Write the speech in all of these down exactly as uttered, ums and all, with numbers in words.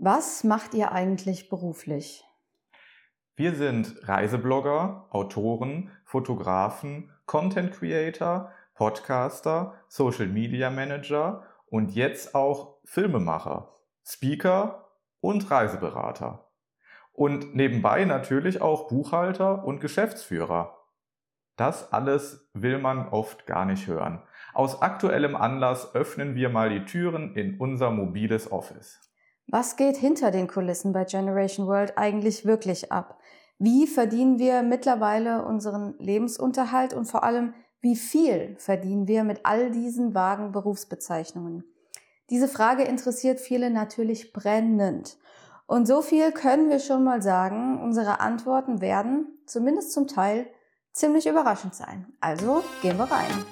Was macht ihr eigentlich beruflich? Wir sind Reiseblogger, Autoren, Fotografen, Content Creator, Podcaster, Social Media Manager und jetzt auch Filmemacher, Speaker und Reiseberater. Und nebenbei natürlich auch Buchhalter und Geschäftsführer. Das alles will man oft gar nicht hören. Aus aktuellem Anlass öffnen wir mal die Türen in unser mobiles Office. Was geht hinter den Kulissen bei Generation World eigentlich wirklich ab? Wie verdienen wir mittlerweile unseren Lebensunterhalt und vor allem, wie viel verdienen wir mit all diesen vagen Berufsbezeichnungen? Diese Frage interessiert viele natürlich brennend. Und so viel können wir schon mal sagen, unsere Antworten werden, zumindest zum Teil, ziemlich überraschend sein. Also gehen wir rein.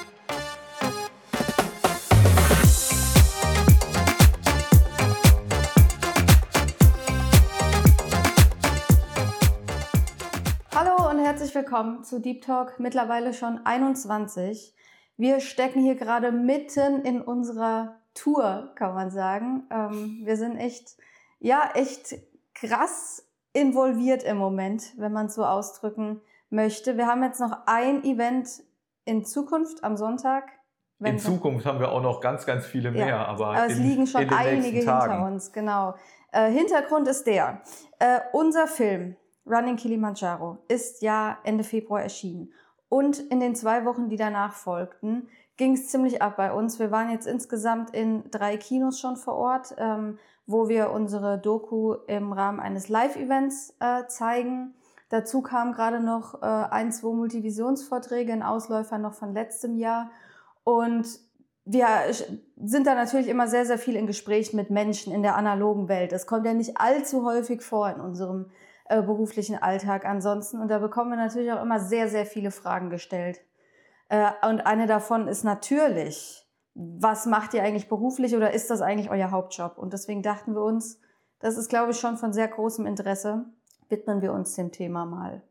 Hallo und herzlich willkommen zu Deep Talk, mittlerweile schon einundzwanzig. Wir stecken hier gerade mitten in unserer Tour, kann man sagen. Ähm, wir sind echt, ja, echt krass involviert im Moment, wenn man es so ausdrücken möchte. Wir haben jetzt noch ein Event in Zukunft am Sonntag. In Zukunft haben wir auch noch ganz, ganz viele mehr, ja, aber, aber es in, liegen schon in den einige hinter uns, genau. Äh, Hintergrund ist der, äh, unser Film Running Kilimanjaro ist ja Ende Februar erschienen und in den zwei Wochen, die danach folgten, ging es ziemlich ab bei uns. Wir waren jetzt insgesamt in drei Kinos schon vor Ort, ähm, wo wir unsere Doku im Rahmen eines Live-Events äh, zeigen. Dazu kamen gerade noch äh, ein, zwei Multivisionsvorträge, ein Ausläufer noch von letztem Jahr. Und wir sind da natürlich immer sehr, sehr viel in Gespräch mit Menschen in der analogen Welt. Das kommt ja nicht allzu häufig vor in unserem äh, beruflichen Alltag ansonsten. Und da bekommen wir natürlich auch immer sehr, sehr viele Fragen gestellt. Äh, und eine davon ist natürlich, was macht ihr eigentlich beruflich oder ist das eigentlich euer Hauptjob? Und deswegen dachten wir uns, das ist, glaube ich, schon von sehr großem Interesse, widmen wir uns dem Thema mal.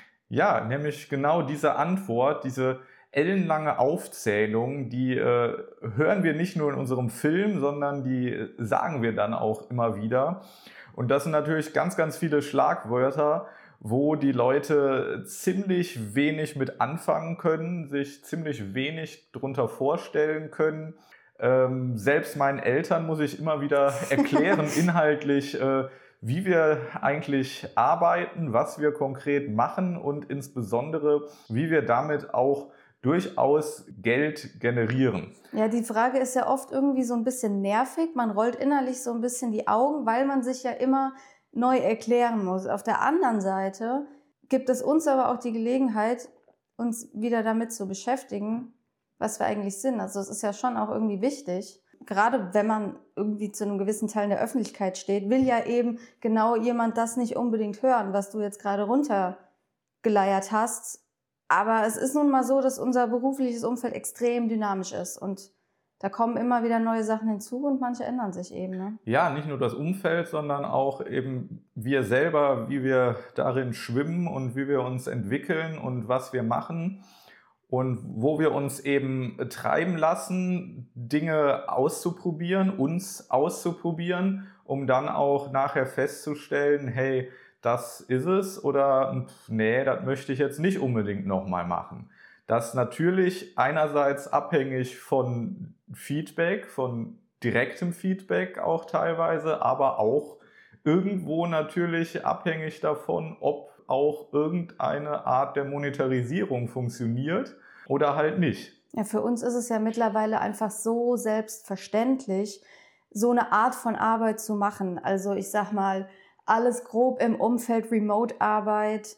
Ja, nämlich genau diese Antwort, diese ellenlange Aufzählung, die äh, hören wir nicht nur in unserem Film, sondern die sagen wir dann auch immer wieder. Und das sind natürlich ganz, ganz viele Schlagwörter, wo die Leute ziemlich wenig mit anfangen können, sich ziemlich wenig drunter vorstellen können. Ähm, selbst meinen Eltern muss ich immer wieder erklären, inhaltlich, äh, wie wir eigentlich arbeiten, was wir konkret machen und insbesondere, wie wir damit auch durchaus Geld generieren. Ja, die Frage ist ja oft irgendwie so ein bisschen nervig. Man rollt innerlich so ein bisschen die Augen, weil man sich ja immer neu erklären muss. Auf der anderen Seite gibt es uns aber auch die Gelegenheit, uns wieder damit zu beschäftigen, was wir eigentlich sind. Also es ist ja schon auch irgendwie wichtig. Gerade wenn man irgendwie zu einem gewissen Teil in der Öffentlichkeit steht, will ja eben genau jemand das nicht unbedingt hören, was du jetzt gerade runtergeleiert hast. Aber es ist nun mal so, dass unser berufliches Umfeld extrem dynamisch ist und da kommen immer wieder neue Sachen hinzu und manche ändern sich eben. Ne? Ja, nicht nur das Umfeld, sondern auch eben wir selber, wie wir darin schwimmen und wie wir uns entwickeln und was wir machen. Und wo wir uns eben treiben lassen, Dinge auszuprobieren, uns auszuprobieren, um dann auch nachher festzustellen, hey, das ist es oder nee, das möchte ich jetzt nicht unbedingt nochmal machen. Das natürlich einerseits abhängig von Feedback, von direktem Feedback auch teilweise, aber auch irgendwo natürlich abhängig davon, ob auch irgendeine Art der Monetarisierung funktioniert oder halt nicht. Ja, für uns ist es ja mittlerweile einfach so selbstverständlich, so eine Art von Arbeit zu machen. Also ich sag mal, alles grob im Umfeld Remote-Arbeit,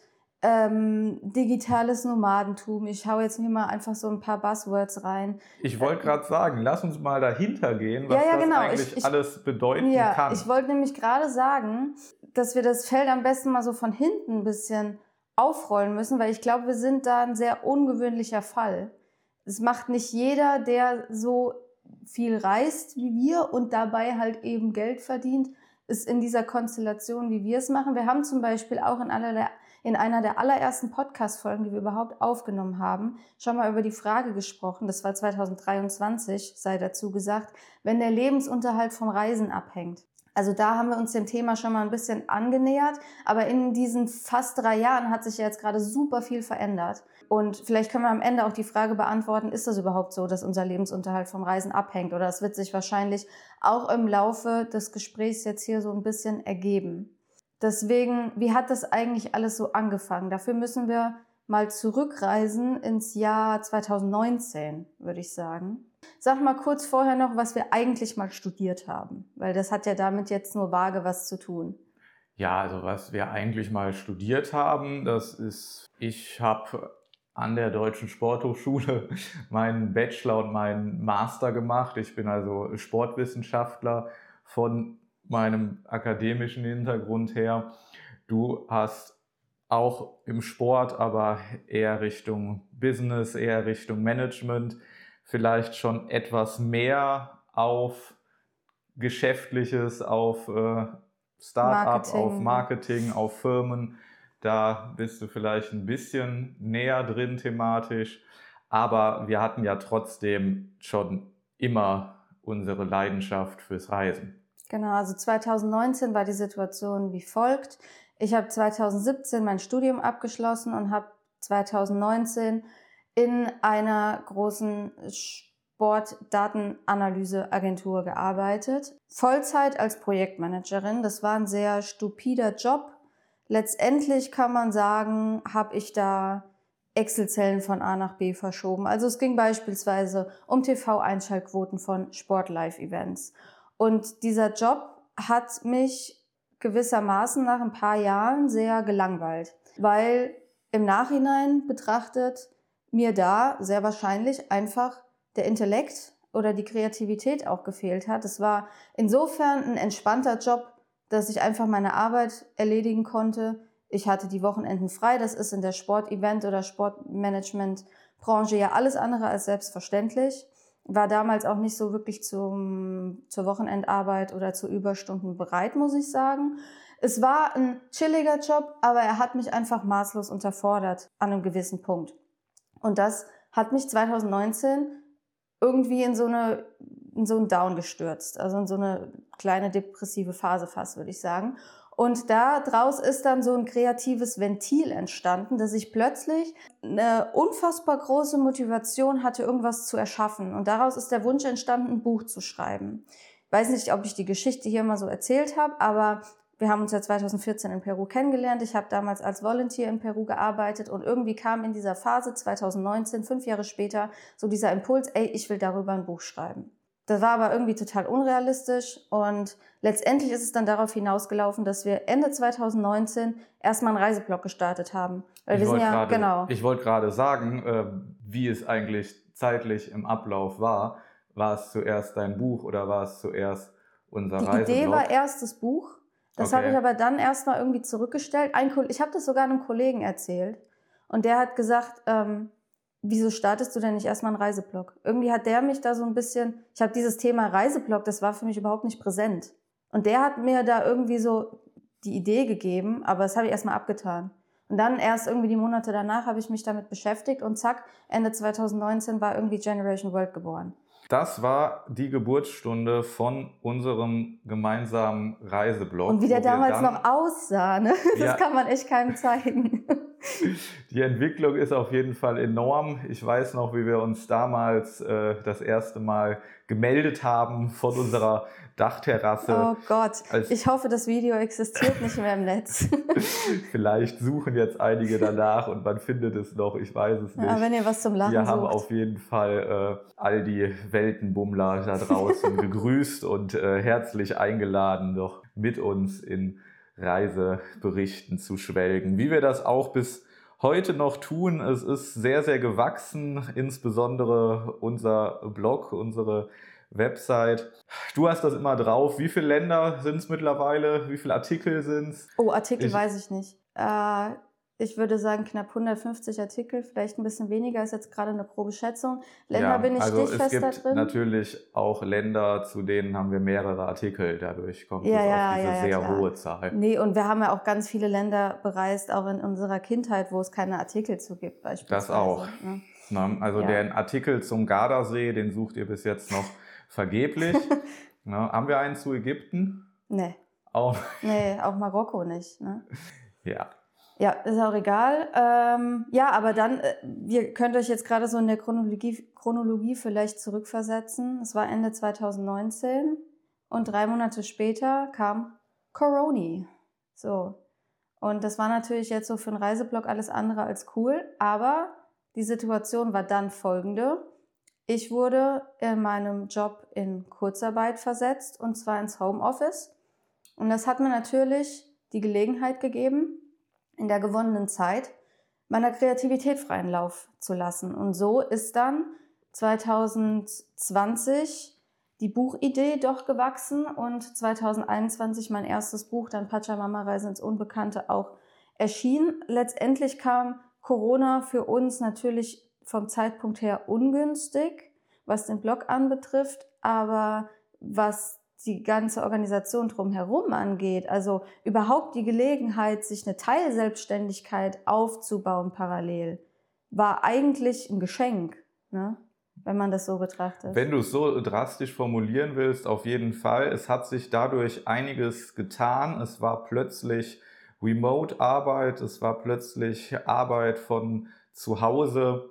ähm, digitales Nomadentum. Ich hau jetzt hier mal einfach so ein paar Buzzwords rein. Ich wollte gerade sagen, lass uns mal dahinter gehen, was ja, ja, das genau. eigentlich ich, ich, alles bedeuten ja, kann. Ich wollte nämlich gerade sagen, dass wir das Feld am besten mal so von hinten ein bisschen aufrollen müssen, weil ich glaube, wir sind da ein sehr ungewöhnlicher Fall. Es macht nicht jeder, der so viel reist wie wir und dabei halt eben Geld verdient, ist in dieser Konstellation, wie wir es machen. Wir haben zum Beispiel auch in allerlei, in einer der allerersten Podcast-Folgen, die wir überhaupt aufgenommen haben, schon mal über die Frage gesprochen, das war zwanzig dreiundzwanzig, sei dazu gesagt, wenn der Lebensunterhalt vom Reisen abhängt. Also da haben wir uns dem Thema schon mal ein bisschen angenähert, aber in diesen fast drei Jahren hat sich ja jetzt gerade super viel verändert. Und vielleicht können wir am Ende auch die Frage beantworten, ist das überhaupt so, dass unser Lebensunterhalt vom Reisen abhängt? Oder das wird sich wahrscheinlich auch im Laufe des Gesprächs jetzt hier so ein bisschen ergeben. Deswegen, wie hat das eigentlich alles so angefangen? Dafür müssen wir mal zurückreisen ins Jahr zwanzig neunzehn, würde ich sagen. Sag mal kurz vorher noch, was wir eigentlich mal studiert haben, weil das hat ja damit jetzt nur vage was zu tun. Ja, also was wir eigentlich mal studiert haben, das ist, ich habe an der Deutschen Sporthochschule meinen Bachelor und meinen Master gemacht. Ich bin also Sportwissenschaftler von meinem akademischen Hintergrund her. Du hast auch im Sport, aber eher Richtung Business, eher Richtung Management, vielleicht schon etwas mehr auf Geschäftliches, auf äh, Start-up, Marketing. auf Marketing, auf Firmen. Da bist du vielleicht ein bisschen näher drin thematisch, aber wir hatten ja trotzdem schon immer unsere Leidenschaft fürs Reisen. Genau, also zwanzig neunzehn war die Situation wie folgt. Ich habe zwanzig siebzehn mein Studium abgeschlossen und habe zwanzig neunzehn in einer großen Sportdatenanalyseagentur gearbeitet. Vollzeit als Projektmanagerin. Das war ein sehr stupider Job. Letztendlich kann man sagen, habe ich da Excel-Zellen von A nach B verschoben. Also es ging beispielsweise um T V-Einschaltquoten von Sport-Live-Events. Und dieser Job hat mich gewissermaßen nach ein paar Jahren sehr gelangweilt, weil im Nachhinein betrachtet mir da sehr wahrscheinlich einfach der Intellekt oder die Kreativität auch gefehlt hat. Es war insofern ein entspannter Job, dass ich einfach meine Arbeit erledigen konnte. Ich hatte die Wochenenden frei. Das ist in der Sportevent- oder Sportmanagement-Branche ja alles andere als selbstverständlich. War damals auch nicht so wirklich zum, zur Wochenendarbeit oder zu Überstunden bereit, muss ich sagen. Es war ein chilliger Job, aber er hat mich einfach maßlos unterfordert an einem gewissen Punkt. Und das hat mich zwanzig neunzehn irgendwie in so eine, in so einen Down gestürzt, also in so eine kleine depressive Phase fast, würde ich sagen. Und da draus ist dann so ein kreatives Ventil entstanden, dass ich plötzlich eine unfassbar große Motivation hatte, irgendwas zu erschaffen. Und daraus ist der Wunsch entstanden, ein Buch zu schreiben. Ich weiß nicht, ob ich die Geschichte hier mal so erzählt habe, aber wir haben uns ja zwanzig vierzehn in Peru kennengelernt. Ich habe damals als Volunteer in Peru gearbeitet und irgendwie kam in dieser Phase zwanzig neunzehn, fünf Jahre später, so dieser Impuls, ey, ich will darüber ein Buch schreiben. Das war aber irgendwie total unrealistisch und letztendlich ist es dann darauf hinausgelaufen, dass wir Ende zwanzig neunzehn erstmal einen Reiseblog gestartet haben. Weil ich wir sind ja, grade, genau. Ich wollte gerade sagen, äh, wie es eigentlich zeitlich im Ablauf war. War es zuerst dein Buch oder war es zuerst unser Die Reiseblog? Idee war erst das Buch. Das Okay. habe ich aber dann erstmal irgendwie zurückgestellt. Ein, ich habe das sogar einem Kollegen erzählt und der hat gesagt, ähm, wieso startest du denn nicht erstmal einen Reiseblog? Irgendwie hat der mich da so ein bisschen, ich habe dieses Thema Reiseblog, das war für mich überhaupt nicht präsent. Und der hat mir da irgendwie so die Idee gegeben, aber das habe ich erstmal abgetan. Und dann erst irgendwie die Monate danach habe ich mich damit beschäftigt und zack, Ende zwanzig neunzehn war irgendwie Generation World geboren. Das war die Geburtsstunde von unserem gemeinsamen Reiseblog. Und wie der damals noch aussah, ne? Das ja. kann man echt keinem zeigen. Die Entwicklung ist auf jeden Fall enorm. Ich weiß noch, wie wir uns damals äh, das erste Mal gemeldet haben von unserer Dachterrasse. Oh Gott, ich hoffe, das Video existiert nicht mehr im Netz. Vielleicht suchen jetzt einige danach und man findet es noch, ich weiß es nicht. Ja, wenn ihr was zum Lachen Wir sucht. haben auf jeden Fall äh, all die Weltenbummler da draußen gegrüßt und äh, herzlich eingeladen, doch mit uns in Reiseberichten zu schwelgen. Wie wir das auch bis heute noch tun, es ist sehr, sehr gewachsen, insbesondere unser Blog, unsere Website. Du hast das immer drauf. Wie viele Länder sind es mittlerweile? Wie viele Artikel sind es? Oh, Artikel ich, weiß ich nicht. Äh, Ich würde sagen knapp hundertfünfzig Artikel, vielleicht ein bisschen weniger, ist jetzt gerade eine grobe Schätzung. Länder Ja, bin ich also es stichfest da gibt drin. natürlich auch Länder, zu denen haben wir mehrere Artikel. Dadurch kommt Ja, es ja, auf diese ja, ja, sehr klar. hohe Zahl. Nee, und wir haben ja auch ganz viele Länder bereist, auch in unserer Kindheit, wo es keine Artikel zu gibt, beispielsweise. Das auch. Ne? Ne? Also Ja. den Artikel zum Gardasee, den sucht ihr bis jetzt noch vergeblich. Ne? Haben wir einen zu Ägypten? Nee. Auch. Nee, auch Marokko nicht. Ne? Ja. Ja, ist auch egal. Ähm, ja, aber dann, äh, ihr könnt euch jetzt gerade so in der Chronologie, Chronologie vielleicht zurückversetzen. Es war Ende zweitausendneunzehn und drei Monate später kam Corona. So. Und das war natürlich jetzt so für einen Reiseblog alles andere als cool, aber die Situation war dann folgende. Ich wurde in meinem Job in Kurzarbeit versetzt und zwar ins Homeoffice. Und das hat mir natürlich die Gelegenheit gegeben, in der gewonnenen Zeit meiner Kreativität freien Lauf zu lassen. Und so ist dann zweitausendzwanzig die Buchidee doch gewachsen und zweitausendeinundzwanzig mein erstes Buch, dann Pachamama Reise ins Unbekannte, auch erschienen. Letztendlich kam Corona für uns natürlich vom Zeitpunkt her ungünstig, was den Blog anbetrifft, aber was die ganze Organisation drumherum angeht, also überhaupt die Gelegenheit, sich eine Teilselbstständigkeit aufzubauen parallel, war eigentlich ein Geschenk, ne? Wenn man das so betrachtet. Wenn du es so drastisch formulieren willst, auf jeden Fall. Es hat sich dadurch einiges getan. Es war plötzlich Remote-Arbeit, es war plötzlich Arbeit von zu Hause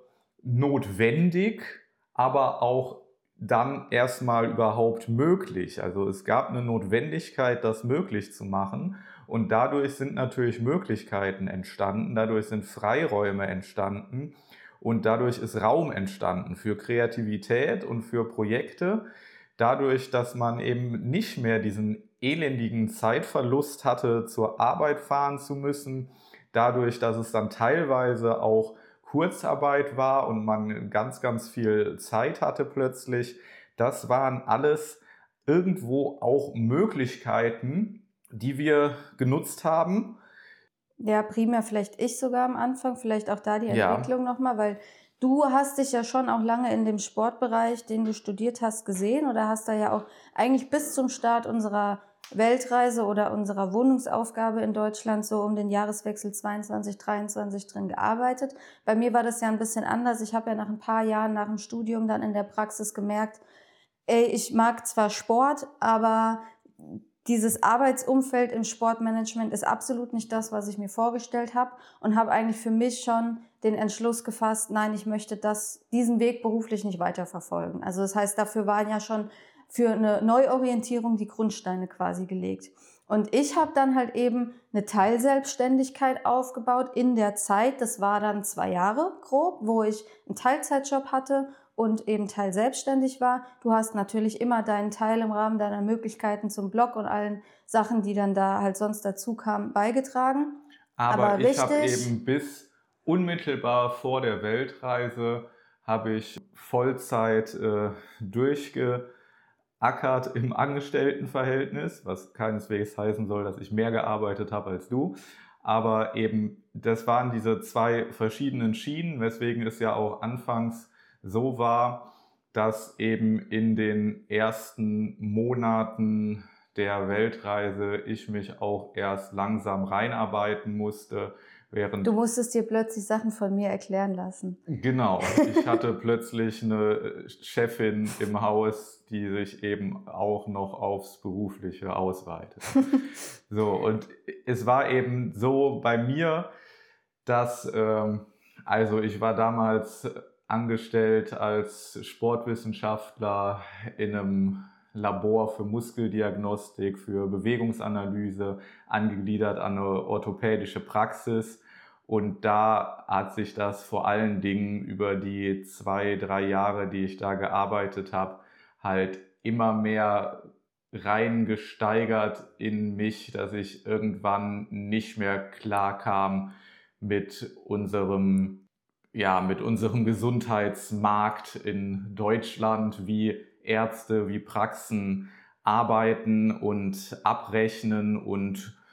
notwendig, aber auch dann erstmal überhaupt möglich. Also es gab eine Notwendigkeit, das möglich zu machen und dadurch sind natürlich Möglichkeiten entstanden, dadurch sind Freiräume entstanden und dadurch ist Raum entstanden für Kreativität und für Projekte. Dadurch, dass man eben nicht mehr diesen elendigen Zeitverlust hatte, zur Arbeit fahren zu müssen, dadurch, dass es dann teilweise auch Kurzarbeit war und man ganz, ganz viel Zeit hatte plötzlich. Das waren alles irgendwo auch Möglichkeiten, die wir genutzt haben. Ja, primär vielleicht ich sogar am Anfang, vielleicht auch da die Ja. Entwicklung nochmal, weil du hast dich ja schon auch lange in dem Sportbereich, den du studiert hast, gesehen oder hast da ja auch eigentlich bis zum Start unserer Weltreise oder unserer Wohnungsaufgabe in Deutschland so um den Jahreswechsel zweiundzwanzig, dreiundzwanzig drin gearbeitet. Bei mir war das ja ein bisschen anders. Ich habe ja nach ein paar Jahren nach dem Studium dann in der Praxis gemerkt, ey, ich mag zwar Sport, aber dieses Arbeitsumfeld im Sportmanagement ist absolut nicht das, was ich mir vorgestellt habe und habe eigentlich für mich schon den Entschluss gefasst, nein, ich möchte das, diesen Weg beruflich nicht weiterverfolgen. Also das heißt, dafür waren ja schon für eine Neuorientierung die Grundsteine quasi gelegt. Und ich habe dann halt eben eine Teilselbstständigkeit aufgebaut in der Zeit, das war dann zwei Jahre grob, wo ich einen Teilzeitjob hatte und eben teilselbstständig war. Du hast natürlich immer deinen Teil im Rahmen deiner Möglichkeiten zum Blog und allen Sachen, die dann da halt sonst dazu kamen, beigetragen. Aber, Aber ich habe richtig- eben bis unmittelbar vor der Weltreise habe ich Vollzeit äh, durchgeackert im Angestelltenverhältnis, was keineswegs heißen soll, dass ich mehr gearbeitet habe als du. Aber eben, das waren diese zwei verschiedenen Schienen, weswegen es ja auch anfangs so war, dass eben in den ersten Monaten der Weltreise ich mich auch erst langsam reinarbeiten musste, während... Du musstest dir plötzlich Sachen von mir erklären lassen. Genau, ich hatte plötzlich eine Chefin im Haus, die sich eben auch noch aufs Berufliche ausweitet. So, und es war eben so bei mir, dass, ähm, also ich war damals angestellt als Sportwissenschaftler in einem Labor für Muskeldiagnostik, für Bewegungsanalyse, angegliedert an eine orthopädische Praxis. Und da hat sich das vor allen Dingen über die zwei, drei Jahre, die ich da gearbeitet habe, halt immer mehr reingesteigert in mich, dass ich irgendwann nicht mehr klar kam mit unserem ja, mit unserem Gesundheitsmarkt in Deutschland, wie Ärzte, wie Praxen arbeiten und abrechnen und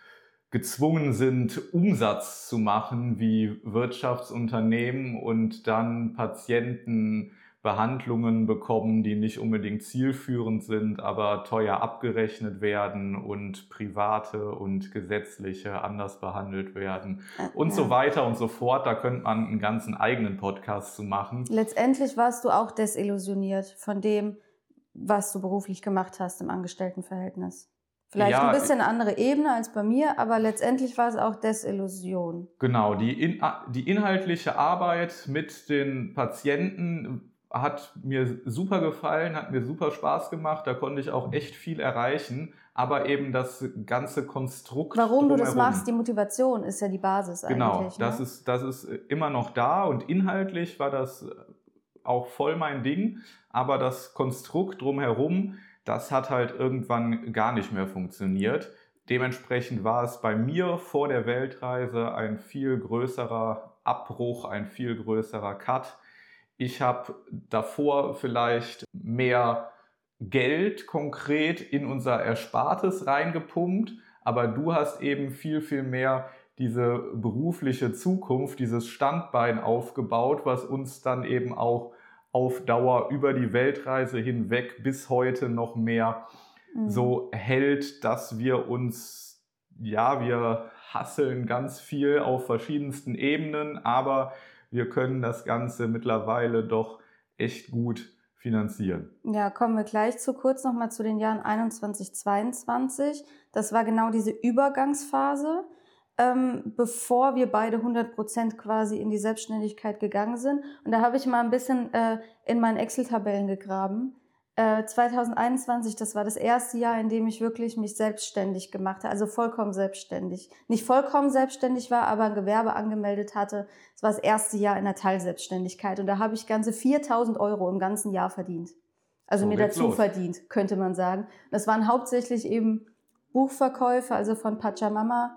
gezwungen sind, Umsatz zu machen wie Wirtschaftsunternehmen und dann Patienten Behandlungen bekommen, die nicht unbedingt zielführend sind, aber teuer abgerechnet werden und private und gesetzliche anders behandelt werden und ja. so weiter und so fort. Da könnte man einen ganzen eigenen Podcast zu machen. Letztendlich warst du auch desillusioniert von dem, was du beruflich gemacht hast im Angestelltenverhältnis. Vielleicht Ja, ein bisschen eine andere Ebene als bei mir, aber letztendlich war es auch Desillusion. Genau, die, in, die inhaltliche Arbeit mit den Patienten hat mir super gefallen, hat mir super Spaß gemacht, da konnte ich auch echt viel erreichen, aber eben das ganze Konstrukt Warum drumherum. du das machst, die Motivation ist ja die Basis genau, eigentlich. Genau, das, ne? ist, das ist immer noch da und inhaltlich war das auch voll mein Ding, aber das Konstrukt drumherum, das hat halt irgendwann gar nicht mehr funktioniert. Dementsprechend war es bei mir vor der Weltreise ein viel größerer Abbruch, ein viel größerer Cut. Ich habe davor vielleicht mehr Geld konkret in unser Erspartes reingepumpt, aber du hast eben viel, viel mehr diese berufliche Zukunft, dieses Standbein aufgebaut, was uns dann eben auch auf Dauer über die Weltreise hinweg bis heute noch mehr mhm. so hält, dass wir uns, ja, wir hasseln ganz viel auf verschiedensten Ebenen, aber wir können das Ganze mittlerweile doch echt gut finanzieren. Ja, kommen wir gleich zu. Kurz nochmal zu den Jahren einundzwanzig, zweiundzwanzig. Das war genau diese Übergangsphase, ähm, bevor wir beide hundert Prozent quasi in die Selbstständigkeit gegangen sind. Und da habe ich mal ein bisschen äh, in meinen Excel-Tabellen gegraben. Äh, zwanzig einundzwanzig, das war das erste Jahr, in dem ich wirklich mich selbstständig gemacht habe, also vollkommen selbstständig. Nicht vollkommen selbstständig war, aber ein Gewerbe angemeldet hatte. Das war das erste Jahr in der Teilselbstständigkeit und da habe ich ganze viertausend Euro im ganzen Jahr verdient. Also so mir dazu los. verdient, könnte man sagen. Das waren hauptsächlich eben Buchverkäufe, also von Pachamama.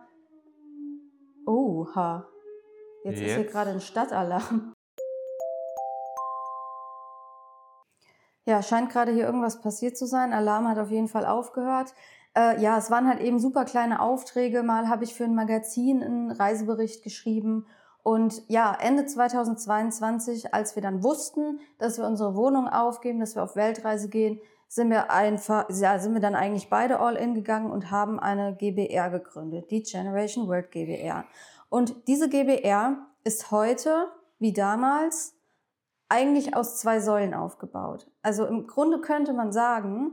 Oha, jetzt, jetzt ist hier gerade ein Stadtalarm. Ja, scheint gerade hier irgendwas passiert zu sein. Alarm hat auf jeden Fall aufgehört. Äh, ja, es waren halt eben super kleine Aufträge. Mal habe ich für ein Magazin einen Reisebericht geschrieben. Und ja, Ende zweitausendzweiundzwanzig, als wir dann wussten, dass wir unsere Wohnung aufgeben, dass wir auf Weltreise gehen, sind wir einfach, ja, sind wir dann eigentlich beide all in gegangen und haben eine G b R gegründet, die Generation World G b R. Und diese G b R ist heute, wie damals, eigentlich aus zwei Säulen aufgebaut. Also im Grunde könnte man sagen,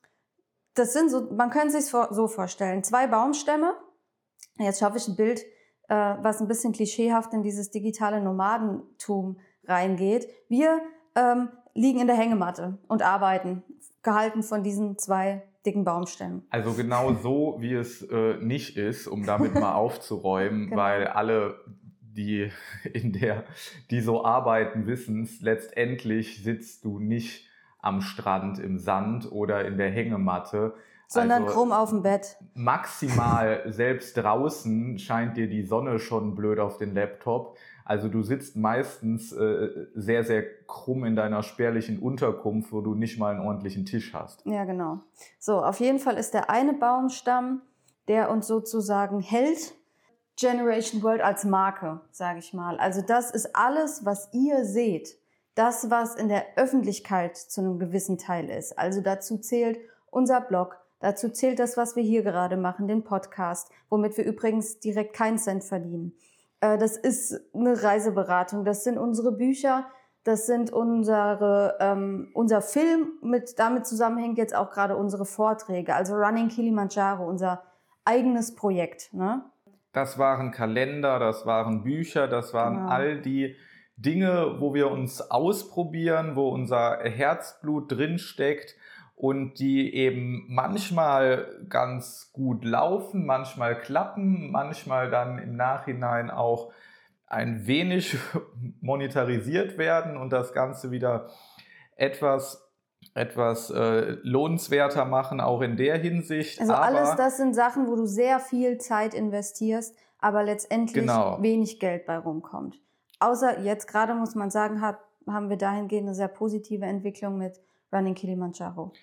das sind so, man könnte sich so vorstellen, zwei Baumstämme. Jetzt schaffe ich ein Bild, äh, was ein bisschen klischeehaft in dieses digitale Nomadentum reingeht. Wir ähm, liegen in der Hängematte und arbeiten, gehalten von diesen zwei dicken Baumstämmen. Also genau so, wie es äh, nicht ist, um damit mal aufzuräumen, genau. Weil alle die in der, die so arbeiten, wissen es, letztendlich sitzt du nicht am Strand im Sand oder in der Hängematte. Sondern also krumm auf dem Bett. Maximal selbst draußen scheint dir die Sonne schon blöd auf den Laptop. Also du sitzt meistens äh, sehr, sehr krumm in deiner spärlichen Unterkunft, wo du nicht mal einen ordentlichen Tisch hast. Ja, genau. So, auf jeden Fall ist der eine Baumstamm, der uns sozusagen hält, Generation World als Marke, sage ich mal. Also das ist alles, was ihr seht. Das, was in der Öffentlichkeit zu einem gewissen Teil ist. Also dazu zählt unser Blog, dazu zählt das, was wir hier gerade machen, den Podcast, womit wir übrigens direkt keinen Cent verdienen. Das ist eine Reiseberatung, das sind unsere Bücher, das sind unsere, ähm, unser Film, mit damit zusammenhängt jetzt auch gerade unsere Vorträge, also Running Kilimanjaro, unser eigenes Projekt, ne? Das waren Kalender, das waren Bücher, das waren genau. all die Dinge, wo wir uns ausprobieren, wo unser Herzblut drinsteckt und die eben manchmal ganz gut laufen, manchmal klappen, manchmal dann im Nachhinein auch ein wenig monetarisiert werden und das Ganze wieder etwas etwas äh, lohnenswerter machen, auch in der Hinsicht. Also aber alles das sind Sachen, wo du sehr viel Zeit investierst, aber letztendlich genau. wenig Geld bei rumkommt. Außer jetzt gerade, muss man sagen, hat, haben wir dahingehend eine sehr positive Entwicklung mit Running Kilimanjaro.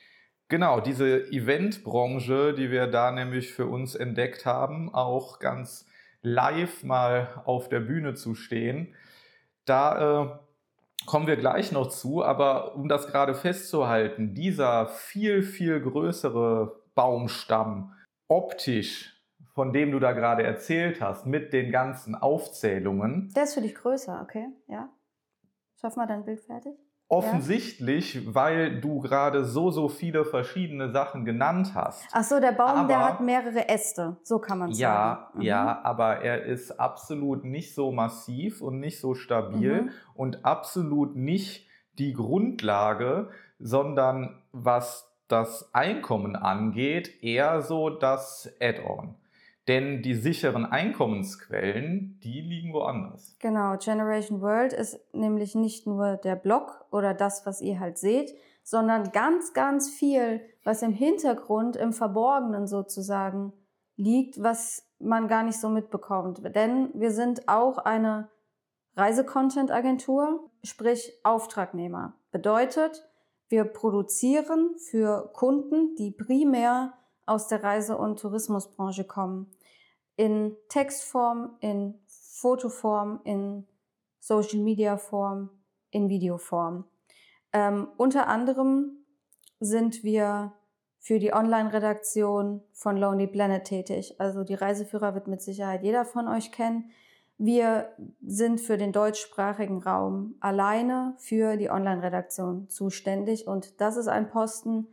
Genau, diese Eventbranche, die wir da nämlich für uns entdeckt haben, auch ganz live mal auf der Bühne zu stehen, da äh, kommen wir gleich noch zu, aber um das gerade festzuhalten, dieser viel, viel größere Baumstamm optisch, von dem du da gerade erzählt hast, mit den ganzen Aufzählungen. Der ist für dich größer, okay, ja. Schaff mal dein Bild fertig. Offensichtlich, ja. Weil du gerade so, so viele verschiedene Sachen genannt hast. Ach so, der Baum, aber, der hat mehrere Äste, so kann man es ja, sagen. Mhm. Ja, aber er ist absolut nicht so massiv und nicht so stabil mhm. und absolut nicht die Grundlage, sondern was das Einkommen angeht, eher so das Add-on. Denn die sicheren Einkommensquellen, die liegen woanders. Genau, Generation World ist nämlich nicht nur der Blog oder das, was ihr halt seht, sondern ganz, ganz viel, was im Hintergrund, im Verborgenen sozusagen liegt, was man gar nicht so mitbekommt. Denn wir sind auch eine Reisecontent-Agentur, sprich Auftragnehmer. Bedeutet, wir produzieren für Kunden, die primär aus der Reise- und Tourismusbranche kommen. In Textform, in Fotoform, in Social-Media-Form, in Videoform. Ähm, unter anderem sind wir für die Online-Redaktion von Lonely Planet tätig. Also die Reiseführer wird mit Sicherheit jeder von euch kennen. Wir sind für den deutschsprachigen Raum alleine für die Online-Redaktion zuständig. Und das ist ein Posten,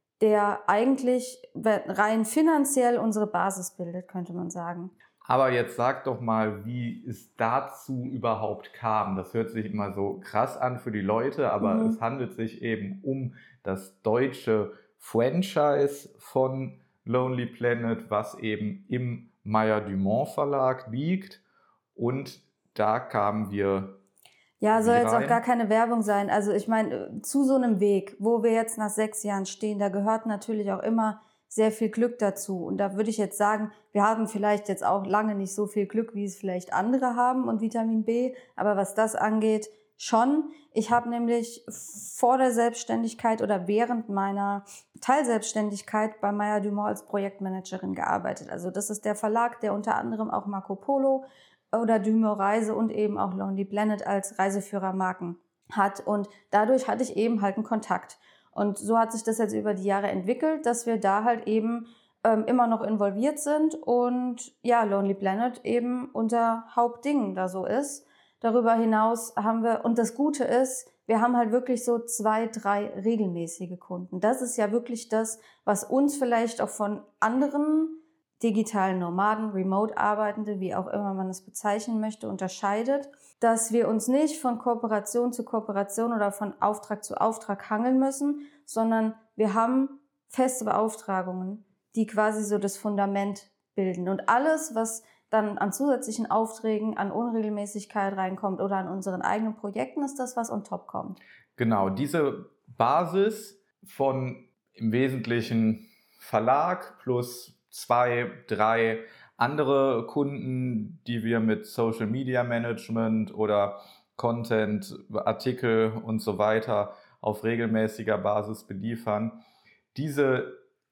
der eigentlich rein finanziell unsere Basis bildet, könnte man sagen. Aber jetzt sag doch mal, wie es dazu überhaupt kam. Das hört sich immer so krass an für die Leute, aber mhm. es handelt sich eben um das deutsche Franchise von Lonely Planet, was eben im Mayr-Dumont Verlag liegt. Und da kamen wir. Ja, soll jetzt auch gar keine Werbung sein. Also ich meine, zu so einem Weg, wo wir jetzt nach sechs Jahren stehen, da gehört natürlich auch immer sehr viel Glück dazu. Und da würde ich jetzt sagen, wir haben vielleicht jetzt auch lange nicht so viel Glück, wie es vielleicht andere haben und Vitamin B. Aber was das angeht, schon. Ich habe nämlich vor der Selbstständigkeit oder während meiner Teilselbstständigkeit bei Mayr-Dumont als Projektmanagerin gearbeitet. Also das ist der Verlag, der unter anderem auch Marco Polo oder Dumont Reise und eben auch Lonely Planet als Reiseführermarken hat. Und dadurch hatte ich eben halt einen Kontakt. Und so hat sich das jetzt über die Jahre entwickelt, dass wir da halt eben ähm, immer noch involviert sind und ja, Lonely Planet eben unser Hauptding da so ist. Darüber hinaus haben wir, und das Gute ist, wir haben halt wirklich so zwei, drei regelmäßige Kunden. Das ist ja wirklich das, was uns vielleicht auch von anderen digitalen Nomaden, Remote-Arbeitende, wie auch immer man es bezeichnen möchte, unterscheidet, dass wir uns nicht von Kooperation zu Kooperation oder von Auftrag zu Auftrag hangeln müssen, sondern wir haben feste Beauftragungen, die quasi so das Fundament bilden. Und alles, was dann an zusätzlichen Aufträgen, an Unregelmäßigkeit reinkommt oder an unseren eigenen Projekten, ist das, was on top kommt. Genau, diese Basis von im Wesentlichen Verlag plus zwei, drei andere Kunden, die wir mit Social Media Management oder Content, Artikel und so weiter auf regelmäßiger Basis beliefern. Diese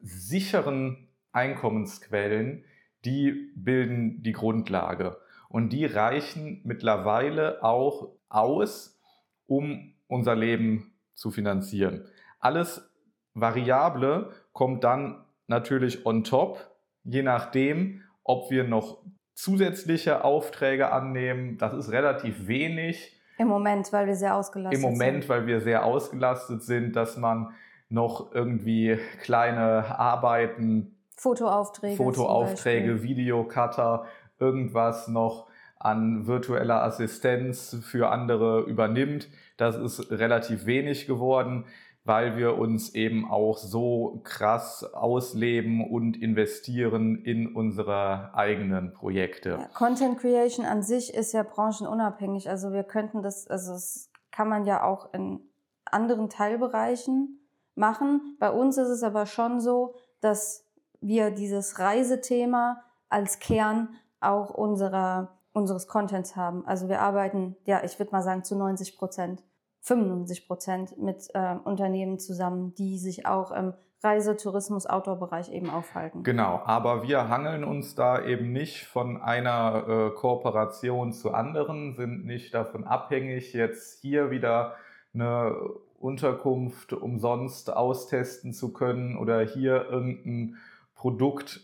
sicheren Einkommensquellen, die bilden die Grundlage und die reichen mittlerweile auch aus, um unser Leben zu finanzieren. Alles Variable kommt dann natürlich on top, je nachdem, ob wir noch zusätzliche Aufträge annehmen. Das ist relativ wenig. Im Moment, weil wir sehr ausgelastet sind. Im Moment, sind. weil wir sehr ausgelastet sind, dass man noch irgendwie kleine Arbeiten, Fotoaufträge, Fotoaufträge, Videocutter, irgendwas noch an virtueller Assistenz für andere übernimmt. Das ist relativ wenig geworden, weil wir uns eben auch so krass ausleben und investieren in unsere eigenen Projekte. Ja, Content Creation an sich ist ja branchenunabhängig. Also wir könnten das, also das kann man ja auch in anderen Teilbereichen machen. Bei uns ist es aber schon so, dass wir dieses Reisethema als Kern auch unserer, unseres Contents haben. Also wir arbeiten, ja, ich würde mal sagen, zu neunzig Prozent fünfundneunzig Prozent mit äh, Unternehmen zusammen, die sich auch im Reise-, Tourismus-, Outdoor-Bereich eben aufhalten. Genau, aber wir hangeln uns da eben nicht von einer äh, Kooperation zu anderen, sind nicht davon abhängig, jetzt hier wieder eine Unterkunft umsonst austesten zu können oder hier irgendein Produkt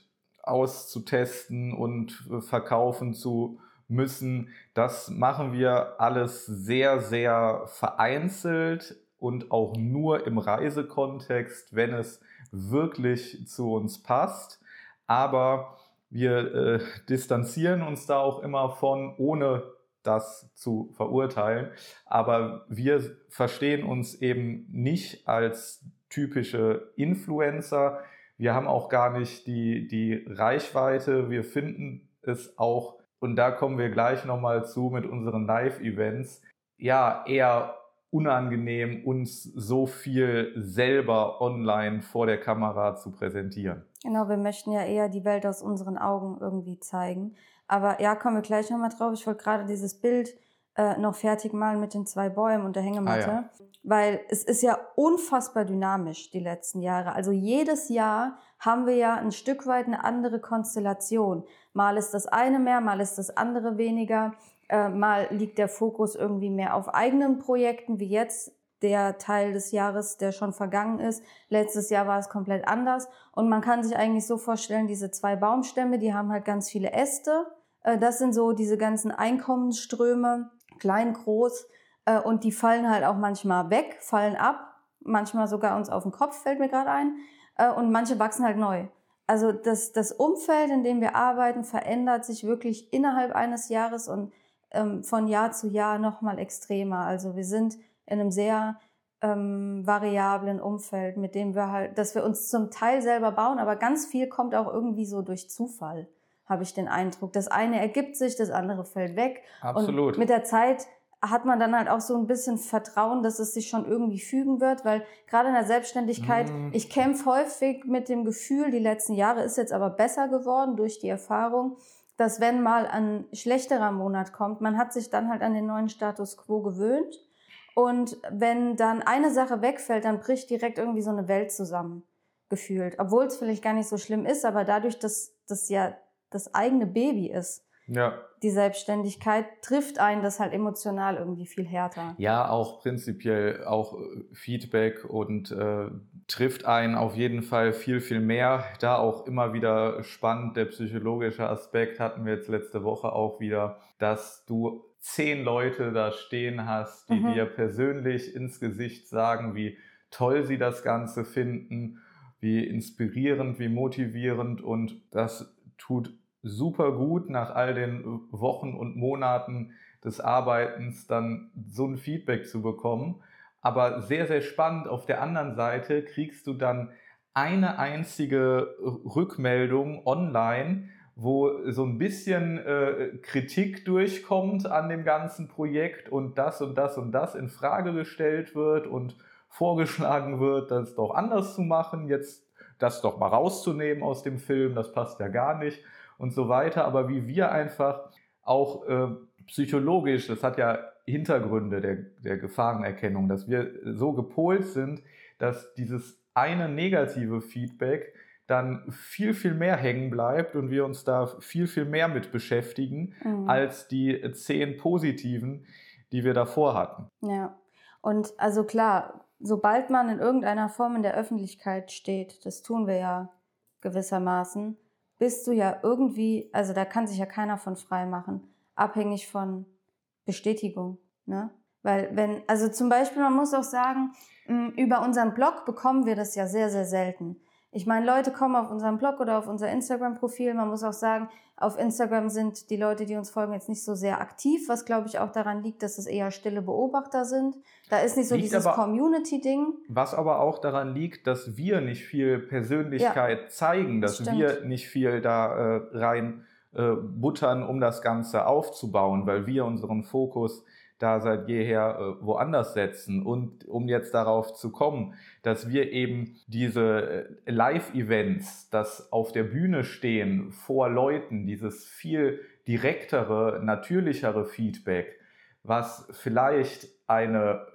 auszutesten und verkaufen zu müssen. Das machen wir alles sehr, sehr vereinzelt und auch nur im Reisekontext, wenn es wirklich zu uns passt. Aber wir äh, distanzieren uns da auch immer von, ohne das zu verurteilen. Aber wir verstehen uns eben nicht als typische Influencer. Wir haben auch gar nicht die, die Reichweite. Wir finden es auch, und da kommen wir gleich nochmal zu mit unseren Live-Events, ja, eher unangenehm, uns so viel selber online vor der Kamera zu präsentieren. Genau, wir möchten ja eher die Welt aus unseren Augen irgendwie zeigen. Aber ja, kommen wir gleich nochmal drauf. Ich wollte gerade dieses Bild äh, noch fertig malen mit den zwei Bäumen und der Hängematte. Ah, ja. Weil es ist ja unfassbar dynamisch die letzten Jahre. Also jedes Jahr haben wir ja ein Stück weit eine andere Konstellation. Mal ist das eine mehr, mal ist das andere weniger. Äh, mal liegt der Fokus irgendwie mehr auf eigenen Projekten, wie jetzt der Teil des Jahres, der schon vergangen ist. Letztes Jahr war es komplett anders. Und man kann sich eigentlich so vorstellen, diese zwei Baumstämme, die haben halt ganz viele Äste. Äh, das sind so diese ganzen Einkommensströme, klein, groß. Äh, und die fallen halt auch manchmal weg, fallen ab. Manchmal sogar uns auf den Kopf, fällt mir gerade ein. Äh, und manche wachsen halt neu. Also das, das Umfeld, in dem wir arbeiten, verändert sich wirklich innerhalb eines Jahres und ähm, von Jahr zu Jahr nochmal extremer. Also wir sind in einem sehr ähm, variablen Umfeld, mit dem wir halt, dass wir uns zum Teil selber bauen, aber ganz viel kommt auch irgendwie so durch Zufall, habe ich den Eindruck. Das eine ergibt sich, das andere fällt weg. Absolut. Und mit der Zeit hat man dann halt auch so ein bisschen Vertrauen, dass es sich schon irgendwie fügen wird, weil gerade in der Selbstständigkeit, mm. ich kämpfe häufig mit dem Gefühl, die letzten Jahre ist jetzt aber besser geworden durch die Erfahrung, dass wenn mal ein schlechterer Monat kommt, man hat sich dann halt an den neuen Status quo gewöhnt. Und wenn dann eine Sache wegfällt, dann bricht direkt irgendwie so eine Welt zusammen, gefühlt. Obwohl es vielleicht gar nicht so schlimm ist, aber dadurch, dass das ja das eigene Baby ist, ja, die Selbstständigkeit, trifft einen das halt emotional irgendwie viel härter. Ja, auch prinzipiell auch Feedback und äh, trifft einen auf jeden Fall viel, viel mehr. Da auch immer wieder spannend, der psychologische Aspekt hatten wir jetzt letzte Woche auch wieder, dass du zehn Leute da stehen hast, die mhm. dir persönlich ins Gesicht sagen, wie toll sie das Ganze finden, wie inspirierend, wie motivierend, und das tut super gut, nach all den Wochen und Monaten des Arbeitens dann so ein Feedback zu bekommen. Aber sehr, sehr spannend, auf der anderen Seite kriegst du dann eine einzige Rückmeldung online, wo so ein bisschen äh, Kritik durchkommt an dem ganzen Projekt und das und das und das in Frage gestellt wird und vorgeschlagen wird, das doch anders zu machen, jetzt das doch mal rauszunehmen aus dem Film, das passt ja gar nicht und so weiter. Aber wie wir einfach auch äh, psychologisch, das hat ja Hintergründe der, der Gefahrenerkennung, dass wir so gepolt sind, dass dieses eine negative Feedback dann viel, viel mehr hängen bleibt und wir uns da viel, viel mehr mit beschäftigen, mhm. als die zehn positiven, die wir davor hatten. Ja, und also klar, sobald man in irgendeiner Form in der Öffentlichkeit steht, das tun wir ja gewissermaßen, bist du ja irgendwie, also da kann sich ja keiner von frei machen, abhängig von Bestätigung, ne? Weil wenn, also zum Beispiel, man muss auch sagen, über unseren Blog bekommen wir das ja sehr, sehr selten. Ich meine, Leute kommen auf unseren Blog oder auf unser Instagram-Profil. Man muss auch sagen, auf Instagram sind die Leute, die uns folgen, jetzt nicht so sehr aktiv, was, glaube ich, auch daran liegt, dass es eher stille Beobachter sind. Da ist nicht so liegt dieses Community-Ding. Was aber auch daran liegt, dass wir nicht viel Persönlichkeit ja, zeigen, dass das wir nicht viel da äh, rein äh, buttern, um das Ganze aufzubauen, weil wir unseren Fokus da seit jeher äh, woanders setzen. Und um jetzt darauf zu kommen, dass wir eben diese äh, Live-Events, das auf der Bühne stehen vor Leuten, dieses viel direktere, natürlichere Feedback, was vielleicht eine,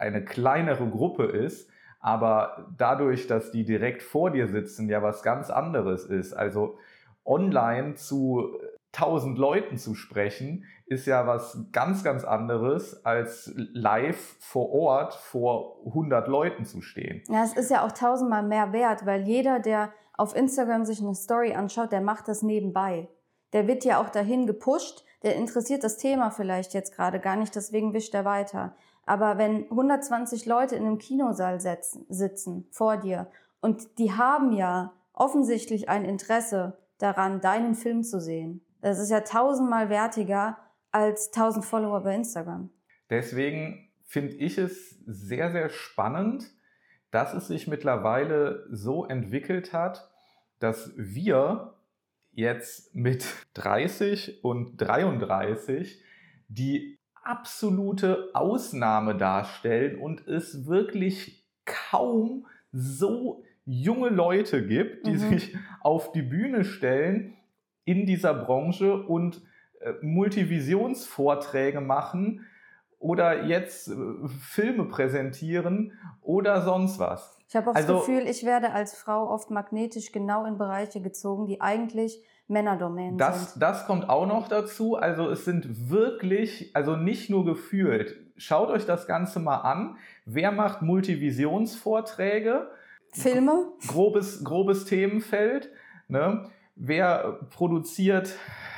eine kleinere Gruppe ist, aber dadurch, dass die direkt vor dir sitzen, ja was ganz anderes ist. Also online zu tausend Leuten zu sprechen, ist ja was ganz, ganz anderes, als live vor Ort vor hundert Leuten zu stehen. Ja, es ist ja auch tausendmal mehr wert, weil jeder, der auf Instagram sich eine Story anschaut, der macht das nebenbei. Der wird ja auch dahin gepusht, der interessiert das Thema vielleicht jetzt gerade gar nicht, deswegen wischt er weiter. Aber wenn hundertzwanzig Leute in einem Kinosaal sitzen, sitzen vor dir und die haben ja offensichtlich ein Interesse daran, deinen Film zu sehen, das ist ja tausendmal wertiger als tausend Follower bei Instagram. Deswegen finde ich es sehr, sehr spannend, dass es sich mittlerweile so entwickelt hat, dass wir jetzt mit dreißig und dreiunddreißig die absolute Ausnahme darstellen und es wirklich kaum so junge Leute gibt, die mhm. sich auf die Bühne stellen in dieser Branche und äh, Multivisionsvorträge machen oder jetzt äh, Filme präsentieren oder sonst was. Ich habe auch also, das Gefühl, ich werde als Frau oft magnetisch genau in Bereiche gezogen, die eigentlich Männerdomänen das, sind. Das kommt auch noch dazu. Also es sind wirklich, also nicht nur gefühlt. Schaut euch das Ganze mal an. Wer macht Multivisionsvorträge? Filme? Grobes, grobes Themenfeld. Ne? Wer produziert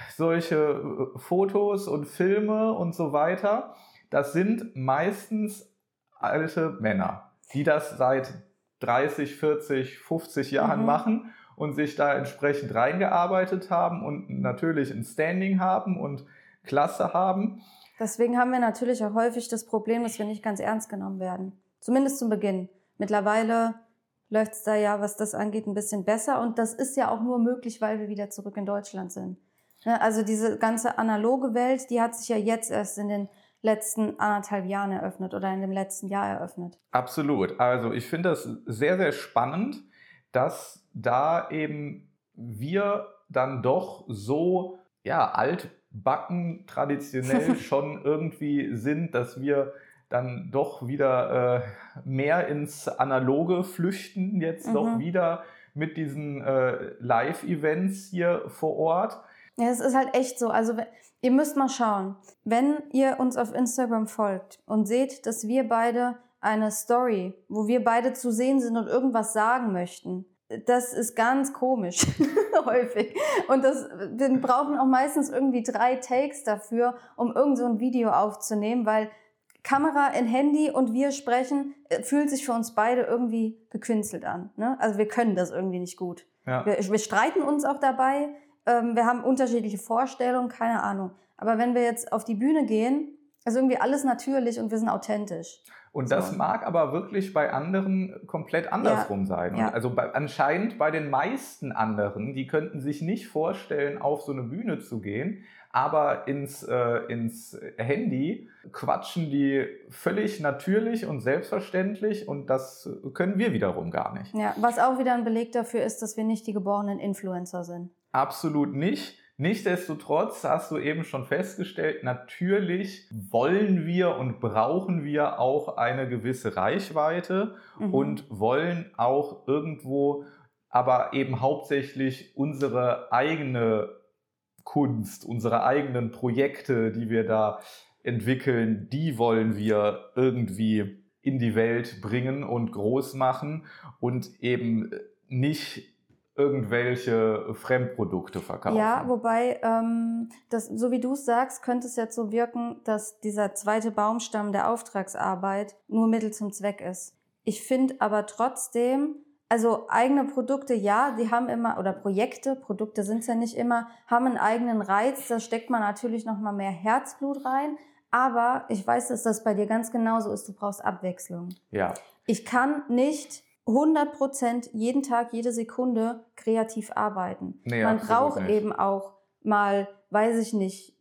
solche Fotos und Filme und so weiter? Das sind meistens alte Männer, die das seit dreißig, vierzig, fünfzig Jahren mhm. machen und sich da entsprechend reingearbeitet haben und natürlich ein Standing haben und Klasse haben. Deswegen haben wir natürlich auch häufig das Problem, dass wir nicht ganz ernst genommen werden. Zumindest zum Beginn. Mittlerweile läuft es da ja, was das angeht, ein bisschen besser. Und das ist ja auch nur möglich, weil wir wieder zurück in Deutschland sind. Also diese ganze analoge Welt, die hat sich ja jetzt erst in den letzten anderthalb Jahren eröffnet oder in dem letzten Jahr eröffnet. Absolut. Also ich finde das sehr, sehr spannend, dass da eben wir dann doch so ja, altbacken traditionell schon irgendwie sind, dass wir dann doch wieder äh, mehr ins Analoge flüchten, jetzt mhm. doch wieder mit diesen äh, Live-Events hier vor Ort. Ja, es ist halt echt so. Also ihr müsst mal schauen, wenn ihr uns auf Instagram folgt und seht, dass wir beide eine Story, wo wir beide zu sehen sind und irgendwas sagen möchten, das ist ganz komisch, häufig. Und das, wir brauchen auch meistens irgendwie drei Takes dafür, um irgend so ein Video aufzunehmen, weil Kamera in Handy und wir sprechen, fühlt sich für uns beide irgendwie gekünstelt an. Ne? Also wir können das irgendwie nicht gut. Ja. Wir, wir streiten uns auch dabei, ähm, wir haben unterschiedliche Vorstellungen, keine Ahnung. Aber wenn wir jetzt auf die Bühne gehen, ist irgendwie alles natürlich und wir sind authentisch. Und das so. Mag aber wirklich bei anderen komplett andersrum ja. sein. Und ja. Also bei, anscheinend bei den meisten anderen, die könnten sich nicht vorstellen, auf so eine Bühne zu gehen, aber ins, äh, ins Handy quatschen die völlig natürlich und selbstverständlich und das können wir wiederum gar nicht. Ja, was auch wieder ein Beleg dafür ist, dass wir nicht die geborenen Influencer sind. Absolut nicht. Nichtsdestotrotz hast du eben schon festgestellt, natürlich wollen wir und brauchen wir auch eine gewisse Reichweite mhm. und wollen auch irgendwo aber eben hauptsächlich unsere eigene Kunst, unsere eigenen Projekte, die wir da entwickeln, die wollen wir irgendwie in die Welt bringen und groß machen und eben nicht irgendwelche Fremdprodukte verkaufen. Ja, wobei, ähm, das, so wie du es sagst, könnte es jetzt so wirken, dass dieser zweite Baumstamm der Auftragsarbeit nur Mittel zum Zweck ist. Ich finde aber trotzdem, also eigene Produkte, ja, die haben immer, oder Projekte, Produkte sind es ja nicht immer, haben einen eigenen Reiz, da steckt man natürlich nochmal mehr Herzblut rein, aber ich weiß, dass das bei dir ganz genauso ist, du brauchst Abwechslung. Ja. Ich kann nicht hundert Prozent jeden Tag, jede Sekunde kreativ arbeiten. Nee, man braucht nicht. Eben auch mal, weiß ich nicht,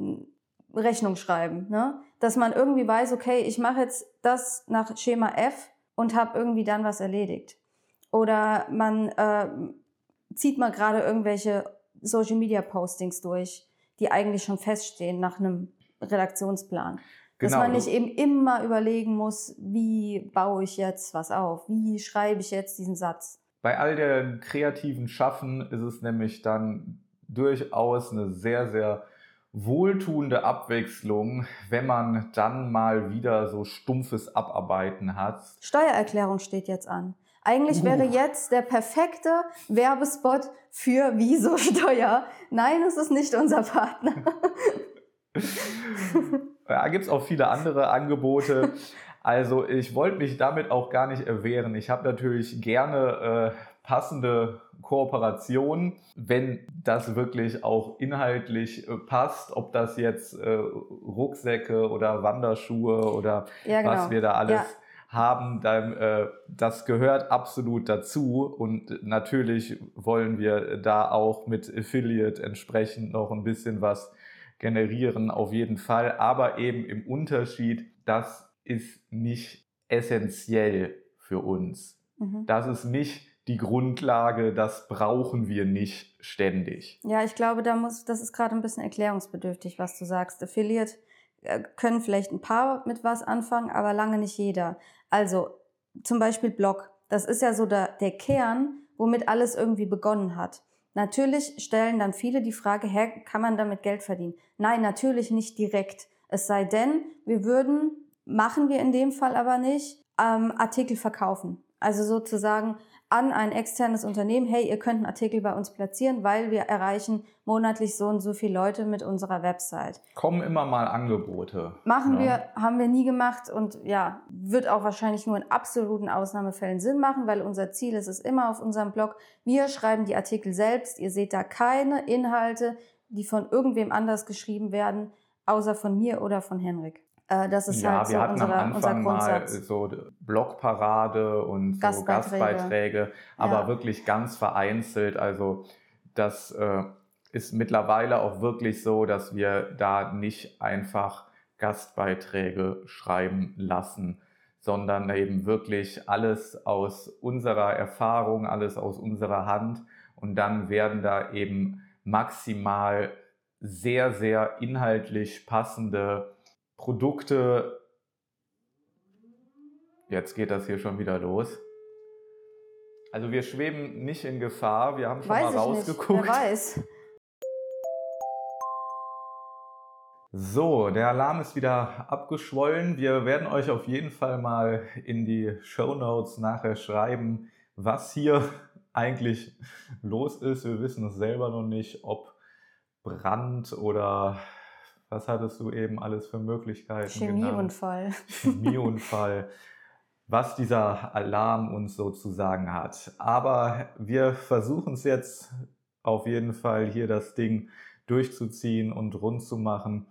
Rechnung schreiben, ne? Dass man irgendwie weiß, okay, ich mache jetzt das nach Schema F und habe irgendwie dann was erledigt. Oder man äh, zieht mal gerade irgendwelche Social-Media-Postings durch, die eigentlich schon feststehen nach einem Redaktionsplan. Dass Genau, man nicht du- eben immer überlegen muss, wie baue ich jetzt was auf? Wie schreibe ich jetzt diesen Satz? Bei all dem kreativen Schaffen ist es nämlich dann durchaus eine sehr, sehr wohltuende Abwechslung, wenn man dann mal wieder so stumpfes Abarbeiten hat. Steuererklärung steht jetzt an. Eigentlich wäre Uh. jetzt der perfekte Werbespot für Wieso Steuer. Nein, es ist nicht unser Partner. Da gibt es auch viele andere Angebote. Also ich wollte mich damit auch gar nicht erwehren. Ich habe natürlich gerne äh, passende Kooperationen, wenn das wirklich auch inhaltlich äh, passt, ob das jetzt äh, Rucksäcke oder Wanderschuhe oder Ja, genau. was wir da alles Ja. haben, dann, äh, das gehört absolut dazu und natürlich wollen wir da auch mit Affiliate entsprechend noch ein bisschen was generieren, auf jeden Fall, aber eben im Unterschied, das ist nicht essentiell für uns. Mhm. Das ist nicht die Grundlage, das brauchen wir nicht ständig. Ja, ich glaube, da muss, das ist gerade ein bisschen erklärungsbedürftig, was du sagst. Affiliate äh, können vielleicht ein paar mit was anfangen, aber lange nicht jeder. Also zum Beispiel Blog. Das ist ja so der, der Kern, womit alles irgendwie begonnen hat. Natürlich stellen dann viele die Frage, hä, kann man damit Geld verdienen? Nein, natürlich nicht direkt. Es sei denn, wir würden, machen wir in dem Fall aber nicht, ähm, Artikel verkaufen. Also sozusagen an ein externes Unternehmen, hey, ihr könnt einen Artikel bei uns platzieren, weil wir erreichen monatlich so und so viele Leute mit unserer Website. Kommen immer mal Angebote. Machen ne? wir, haben wir nie gemacht und ja, wird auch wahrscheinlich nur in absoluten Ausnahmefällen Sinn machen, weil unser Ziel ist es immer auf unserem Blog, wir schreiben die Artikel selbst, ihr seht da keine Inhalte, die von irgendwem anders geschrieben werden, außer von mir oder von Henrik. Äh, das ist Ja, halt wir so hatten unsere, am unser Anfang mal Grundsatz. so Blogparade und so Gastbeiträge. Gastbeiträge, aber Ja. wirklich ganz vereinzelt. Also das äh, ist mittlerweile auch wirklich so, dass wir da nicht einfach Gastbeiträge schreiben lassen, sondern eben wirklich alles aus unserer Erfahrung, alles aus unserer Hand. Und dann werden da eben maximal sehr, sehr inhaltlich passende Produkte. Jetzt geht das hier schon wieder los. Also wir schweben nicht in Gefahr, wir haben schon Weiß mal ich nicht, rausgeguckt. wer weiß. So, der Alarm ist wieder abgeschwollen. Wir werden euch auf jeden Fall mal in die Shownotes nachher schreiben, was hier eigentlich los ist. Wir wissen es selber noch nicht, ob Brand oder was hattest du eben alles für Möglichkeiten genannt? Chemieunfall. Chemieunfall, was dieser Alarm uns sozusagen hat. Aber wir versuchen es jetzt auf jeden Fall hier das Ding durchzuziehen und rund zu machen.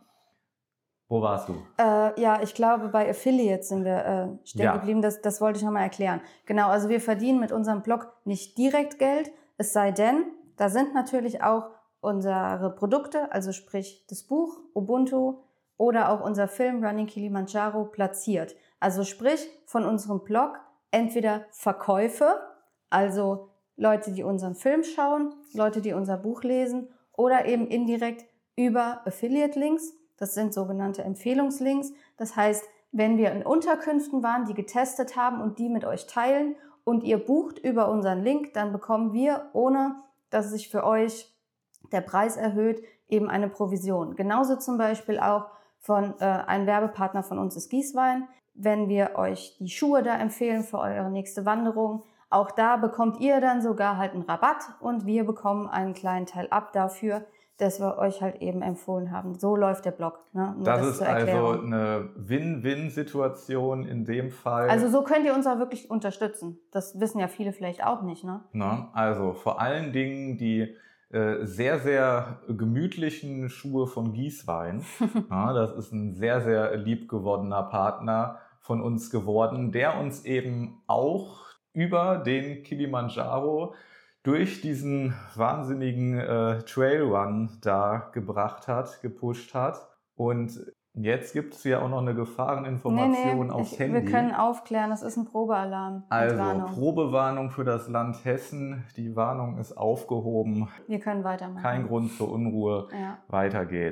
Wo warst du? Äh, ja, ich glaube, bei Affiliates sind wir äh, stehen Ja. geblieben. Das, das wollte ich nochmal erklären. Genau, also wir verdienen mit unserem Blog nicht direkt Geld, es sei denn, da sind natürlich auch unsere Produkte, also sprich das Buch, Ubuntu oder auch unser Film Running Kilimanjaro platziert. Also sprich von unserem Blog entweder Verkäufe, also Leute, die unseren Film schauen, Leute, die unser Buch lesen oder eben indirekt über Affiliate-Links. Das sind sogenannte Empfehlungslinks. Das heißt, wenn wir in Unterkünften waren, die getestet haben und die mit euch teilen und ihr bucht über unseren Link, dann bekommen wir, ohne dass sich für euch der Preis erhöht, eben eine Provision. Genauso zum Beispiel auch von äh, einem Werbepartner von uns ist Gieswein. Wenn wir euch die Schuhe da empfehlen für eure nächste Wanderung, auch da bekommt ihr dann sogar halt einen Rabatt und wir bekommen einen kleinen Teil ab dafür, dass wir euch halt eben empfohlen haben. So läuft der Blog. Ne? Nur Das, das ist zur also Erklärung. eine Win-Win-Situation in dem Fall. Also so könnt ihr uns auch wirklich unterstützen. Das wissen ja viele vielleicht auch nicht, ne? Ne? Also vor allen Dingen die äh, sehr, sehr gemütlichen Schuhe von Gieswein. Ja, das ist ein sehr, sehr liebgewonnener Partner von uns geworden, der uns eben auch über den Kilimanjaro durch diesen wahnsinnigen äh, Trailrun da gebracht hat, gepusht hat. Und jetzt gibt es ja auch noch eine Gefahreninformation Nee, nee, aufs ich, Handy. wir können aufklären, das ist ein Probealarm. Also Entwarnung. Probewarnung für das Land Hessen. Die Warnung ist aufgehoben. Wir können weitermachen. Kein Grund zur Unruhe. Ja. Weiter geht's.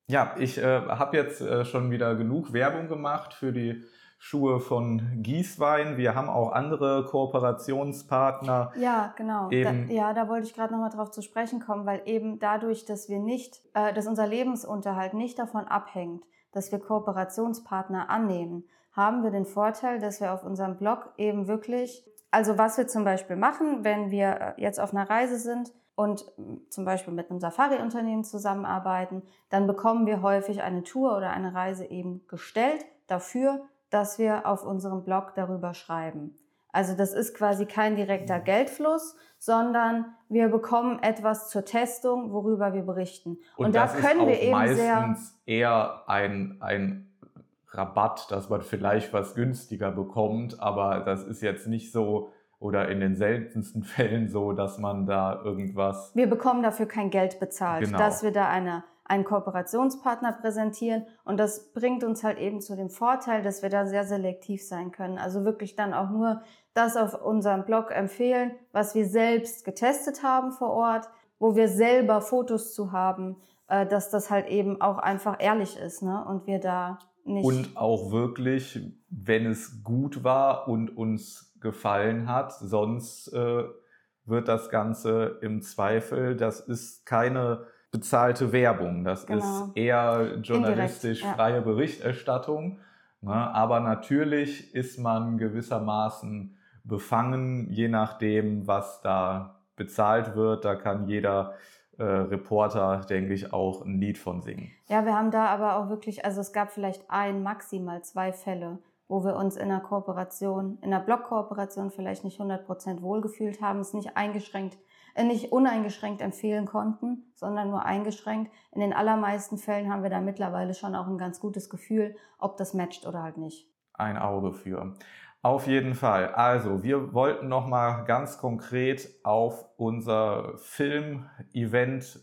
Ja, ich äh, habe jetzt äh, schon wieder genug Werbung gemacht für die Schuhe von Gießwein. Wir haben auch andere Kooperationspartner. Ja, genau. Da, Eben, ja, da wollte ich gerade nochmal drauf zu sprechen kommen, weil eben dadurch, dass wir nicht, äh, dass unser Lebensunterhalt nicht davon abhängt, dass wir Kooperationspartner annehmen, haben wir den Vorteil, dass wir auf unserem Blog eben wirklich, also was wir zum Beispiel machen, wenn wir äh, jetzt auf einer Reise sind und mh, zum Beispiel mit einem Safari-Unternehmen zusammenarbeiten, dann bekommen wir häufig eine Tour oder eine Reise eben gestellt dafür, dass wir auf unserem Blog darüber schreiben. Also das ist quasi kein direkter Geldfluss, sondern wir bekommen etwas zur Testung, worüber wir berichten. und Und da das ist können wir auch eben sehr, meistens eher ein, ein Rabatt, dass man vielleicht was günstiger bekommt, aber das ist jetzt nicht so oder in den seltensten Fällen so, dass man da irgendwas, wir bekommen dafür kein Geld bezahlt, genau. dass wir da eine, einen Kooperationspartner präsentieren. Und das bringt uns halt eben zu dem Vorteil, dass wir da sehr selektiv sein können. Also wirklich dann auch nur das auf unserem Blog empfehlen, was wir selbst getestet haben vor Ort, wo wir selber Fotos zu haben, äh, dass das halt eben auch einfach ehrlich ist, ne? Und wir da nicht... Und auch wirklich, wenn es gut war und uns gefallen hat, sonst äh, wird das Ganze im Zweifel, das ist keine bezahlte Werbung, das Genau. ist eher journalistisch Indirekt, ja. freie Berichterstattung. Ne? Aber natürlich ist man gewissermaßen befangen, je nachdem, was da bezahlt wird. Da kann jeder äh, Reporter, denke ich, auch ein Lied von singen. Ja, wir haben da aber auch wirklich, also es gab vielleicht ein, maximal zwei Fälle, wo wir uns in einer Kooperation, in einer Blog-Kooperation vielleicht nicht hundert Prozent wohlgefühlt haben, es nicht eingeschränkt, äh, nicht uneingeschränkt empfehlen konnten, sondern nur eingeschränkt. In den allermeisten Fällen haben wir da mittlerweile schon auch ein ganz gutes Gefühl, ob das matcht oder halt nicht. Ein Auge für. Auf jeden Fall. Also, wir wollten noch mal ganz konkret auf unser Film-Event.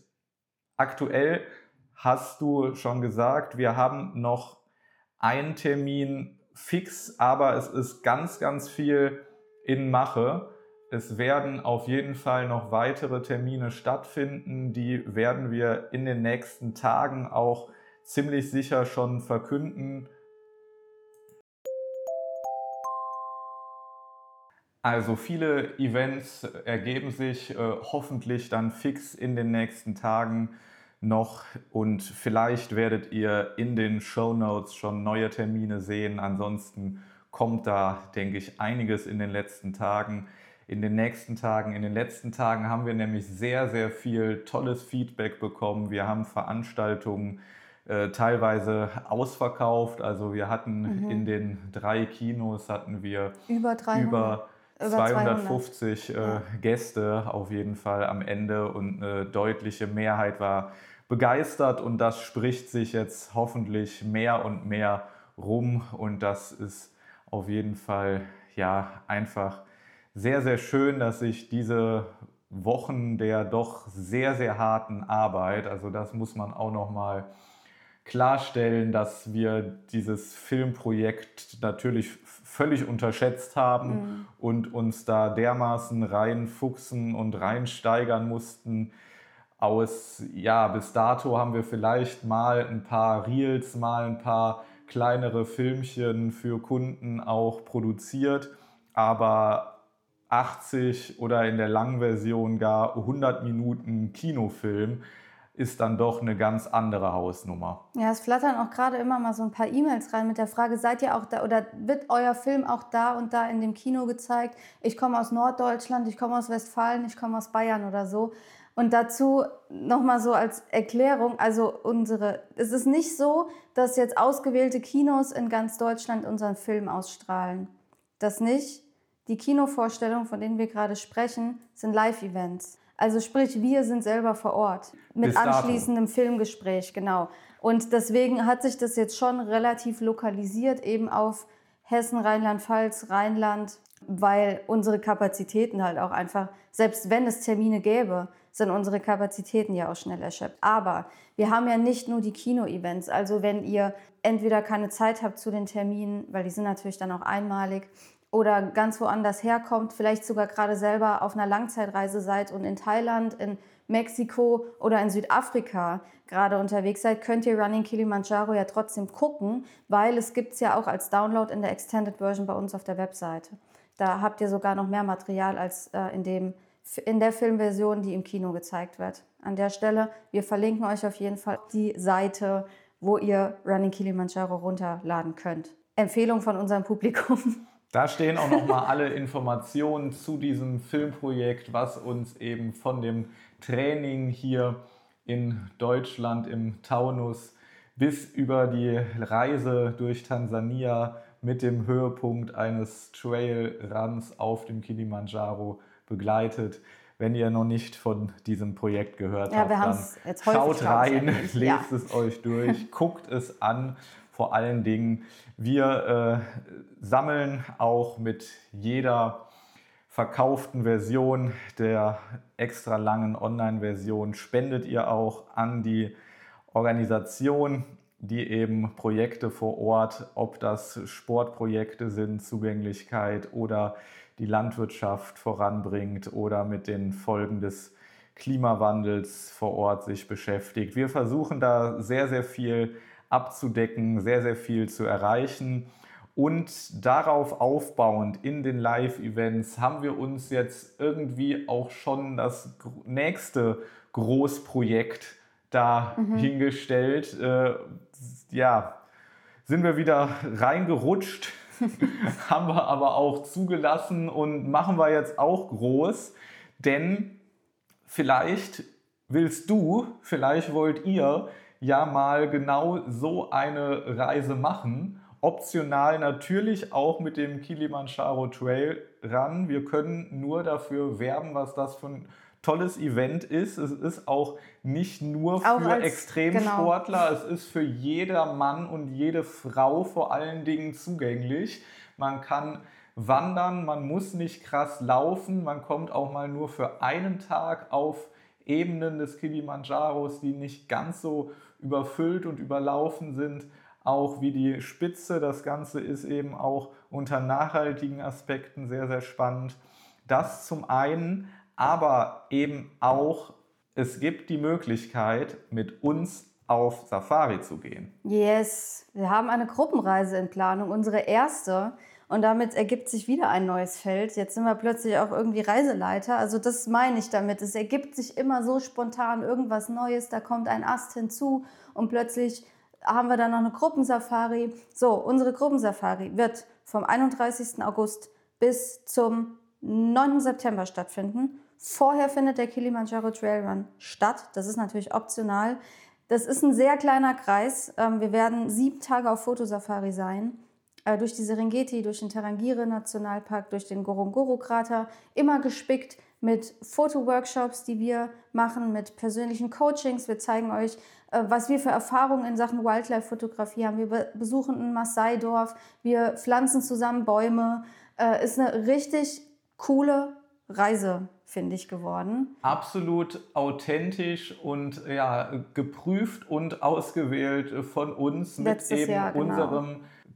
Aktuell hast du schon gesagt, wir haben noch einen Termin fix, aber es ist ganz, ganz viel in Mache. Es werden auf jeden Fall noch weitere Termine stattfinden. Die werden wir in den nächsten Tagen auch ziemlich sicher schon verkünden. Also viele Events ergeben sich äh, hoffentlich dann fix in den nächsten Tagen noch und vielleicht werdet ihr in den Shownotes schon neue Termine sehen. Ansonsten kommt da, denke ich, einiges in den letzten Tagen. In den nächsten Tagen, in den letzten Tagen haben wir nämlich sehr, sehr viel tolles Feedback bekommen. Wir haben Veranstaltungen äh, teilweise ausverkauft. Also wir hatten Mhm. in den drei Kinos hatten wir Über dreihundert. über Über zweihundertfünfzig äh, Ja. Gäste auf jeden Fall am Ende und eine deutliche Mehrheit war begeistert und das spricht sich jetzt hoffentlich mehr und mehr rum und das ist auf jeden Fall ja einfach sehr, sehr schön, dass sich diese Wochen der doch sehr, sehr harten Arbeit, also das muss man auch noch mal klarstellen, dass wir dieses Filmprojekt natürlich völlig unterschätzt haben Mhm. und uns da dermaßen reinfuchsen und reinsteigern mussten. Aus, ja, bis dato haben wir vielleicht mal ein paar Reels, mal ein paar kleinere Filmchen für Kunden auch produziert, aber achtzig oder in der Langversion gar hundert Minuten Kinofilm ist dann doch eine ganz andere Hausnummer. Ja, es flattern auch gerade immer mal so ein paar E-Mails rein mit der Frage, seid ihr auch da oder wird euer Film auch da und da in dem Kino gezeigt? Ich komme aus Norddeutschland, ich komme aus Westfalen, ich komme aus Bayern oder so. Und dazu nochmal so als Erklärung, also unsere, es ist nicht so, dass jetzt ausgewählte Kinos in ganz Deutschland unseren Film ausstrahlen. Das nicht. Die Kinovorstellungen, von denen wir gerade sprechen, sind Live-Events. Also sprich, wir sind selber vor Ort mit Bis dato. anschließendem Filmgespräch, genau. Und deswegen hat sich das jetzt schon relativ lokalisiert eben auf Hessen, Rheinland-Pfalz, Rheinland, weil unsere Kapazitäten halt auch einfach, selbst wenn es Termine gäbe, sind unsere Kapazitäten ja auch schnell erschöpft. Aber wir haben ja nicht nur die Kino-Events. Also wenn ihr entweder keine Zeit habt zu den Terminen, weil die sind natürlich dann auch einmalig, oder ganz woanders herkommt, vielleicht sogar gerade selber auf einer Langzeitreise seid und in Thailand, in Mexiko oder in Südafrika gerade unterwegs seid, könnt ihr Running Kilimanjaro ja trotzdem gucken, weil es gibt es ja auch als Download in der Extended Version bei uns auf der Webseite. Da habt ihr sogar noch mehr Material als äh, in, dem, in der Filmversion, die im Kino gezeigt wird. An der Stelle, wir verlinken euch auf jeden Fall die Seite, wo ihr Running Kilimanjaro runterladen könnt. Empfehlung von unserem Publikum. Da stehen auch nochmal alle Informationen zu diesem Filmprojekt, was uns eben von dem Training hier in Deutschland im Taunus bis über die Reise durch Tansania mit dem Höhepunkt eines Trailruns auf dem Kilimanjaro begleitet. Wenn ihr noch nicht von diesem Projekt gehört ja, habt, wir dann jetzt schaut rein, lest ja. es euch durch, guckt es an. Vor allen Dingen, wir äh, sammeln auch mit jeder verkauften Version der extra langen Online-Version, spendet ihr auch an die Organisation, die eben Projekte vor Ort, ob das Sportprojekte sind, Zugänglichkeit oder die Landwirtschaft voranbringt oder mit den Folgen des Klimawandels vor Ort sich beschäftigt. Wir versuchen da sehr, sehr viel abzudecken, sehr, sehr viel zu erreichen. Und darauf aufbauend in den Live-Events haben wir uns jetzt irgendwie auch schon das nächste Großprojekt da mhm. hingestellt. Äh, ja, sind wir wieder reingerutscht, haben wir aber auch zugelassen und machen wir jetzt auch groß, denn vielleicht willst du, vielleicht wollt ihr ja mal genau so eine Reise machen. Optional natürlich auch mit dem Kilimanjaro Trail Run. Wir können nur dafür werben, was das für ein tolles Event ist. Es ist auch nicht nur für als, Extremsportler, genau. Es ist für jeder Mann und jede Frau vor allen Dingen zugänglich. Man kann wandern, man muss nicht krass laufen, man kommt auch mal nur für einen Tag auf Ebenen des Kilimanjaros, die nicht ganz so überfüllt und überlaufen sind, auch wie die Spitze. Das Ganze ist eben auch unter nachhaltigen Aspekten sehr, sehr spannend. Das zum einen, aber eben auch, es gibt die Möglichkeit, mit uns auf Safari zu gehen. Yes, wir haben eine Gruppenreise in Planung, unsere erste. Und damit ergibt sich wieder ein neues Feld. Jetzt sind wir plötzlich auch irgendwie Reiseleiter. Also das meine ich damit. Es ergibt sich immer so spontan irgendwas Neues. Da kommt ein Ast hinzu und plötzlich haben wir dann noch eine Gruppensafari. So, unsere Gruppensafari wird vom einunddreißigsten August bis zum neunten September stattfinden. Vorher findet der Kilimanjaro Trail Run statt. Das ist natürlich optional. Das ist ein sehr kleiner Kreis. Wir werden sieben Tage auf Fotosafari sein. Durch die Serengeti, durch den Tarangire-Nationalpark, durch den Ngorongoro-Krater, immer gespickt mit Fotoworkshops, die wir machen, mit persönlichen Coachings. Wir zeigen euch, was wir für Erfahrungen in Sachen Wildlife-Fotografie haben. Wir besuchen ein Maasai-Dorf, wir pflanzen zusammen Bäume. Ist eine richtig coole Reise, finde ich, geworden. Absolut authentisch und ja, geprüft und ausgewählt von uns Letztes mit eben Jahr, genau. unserem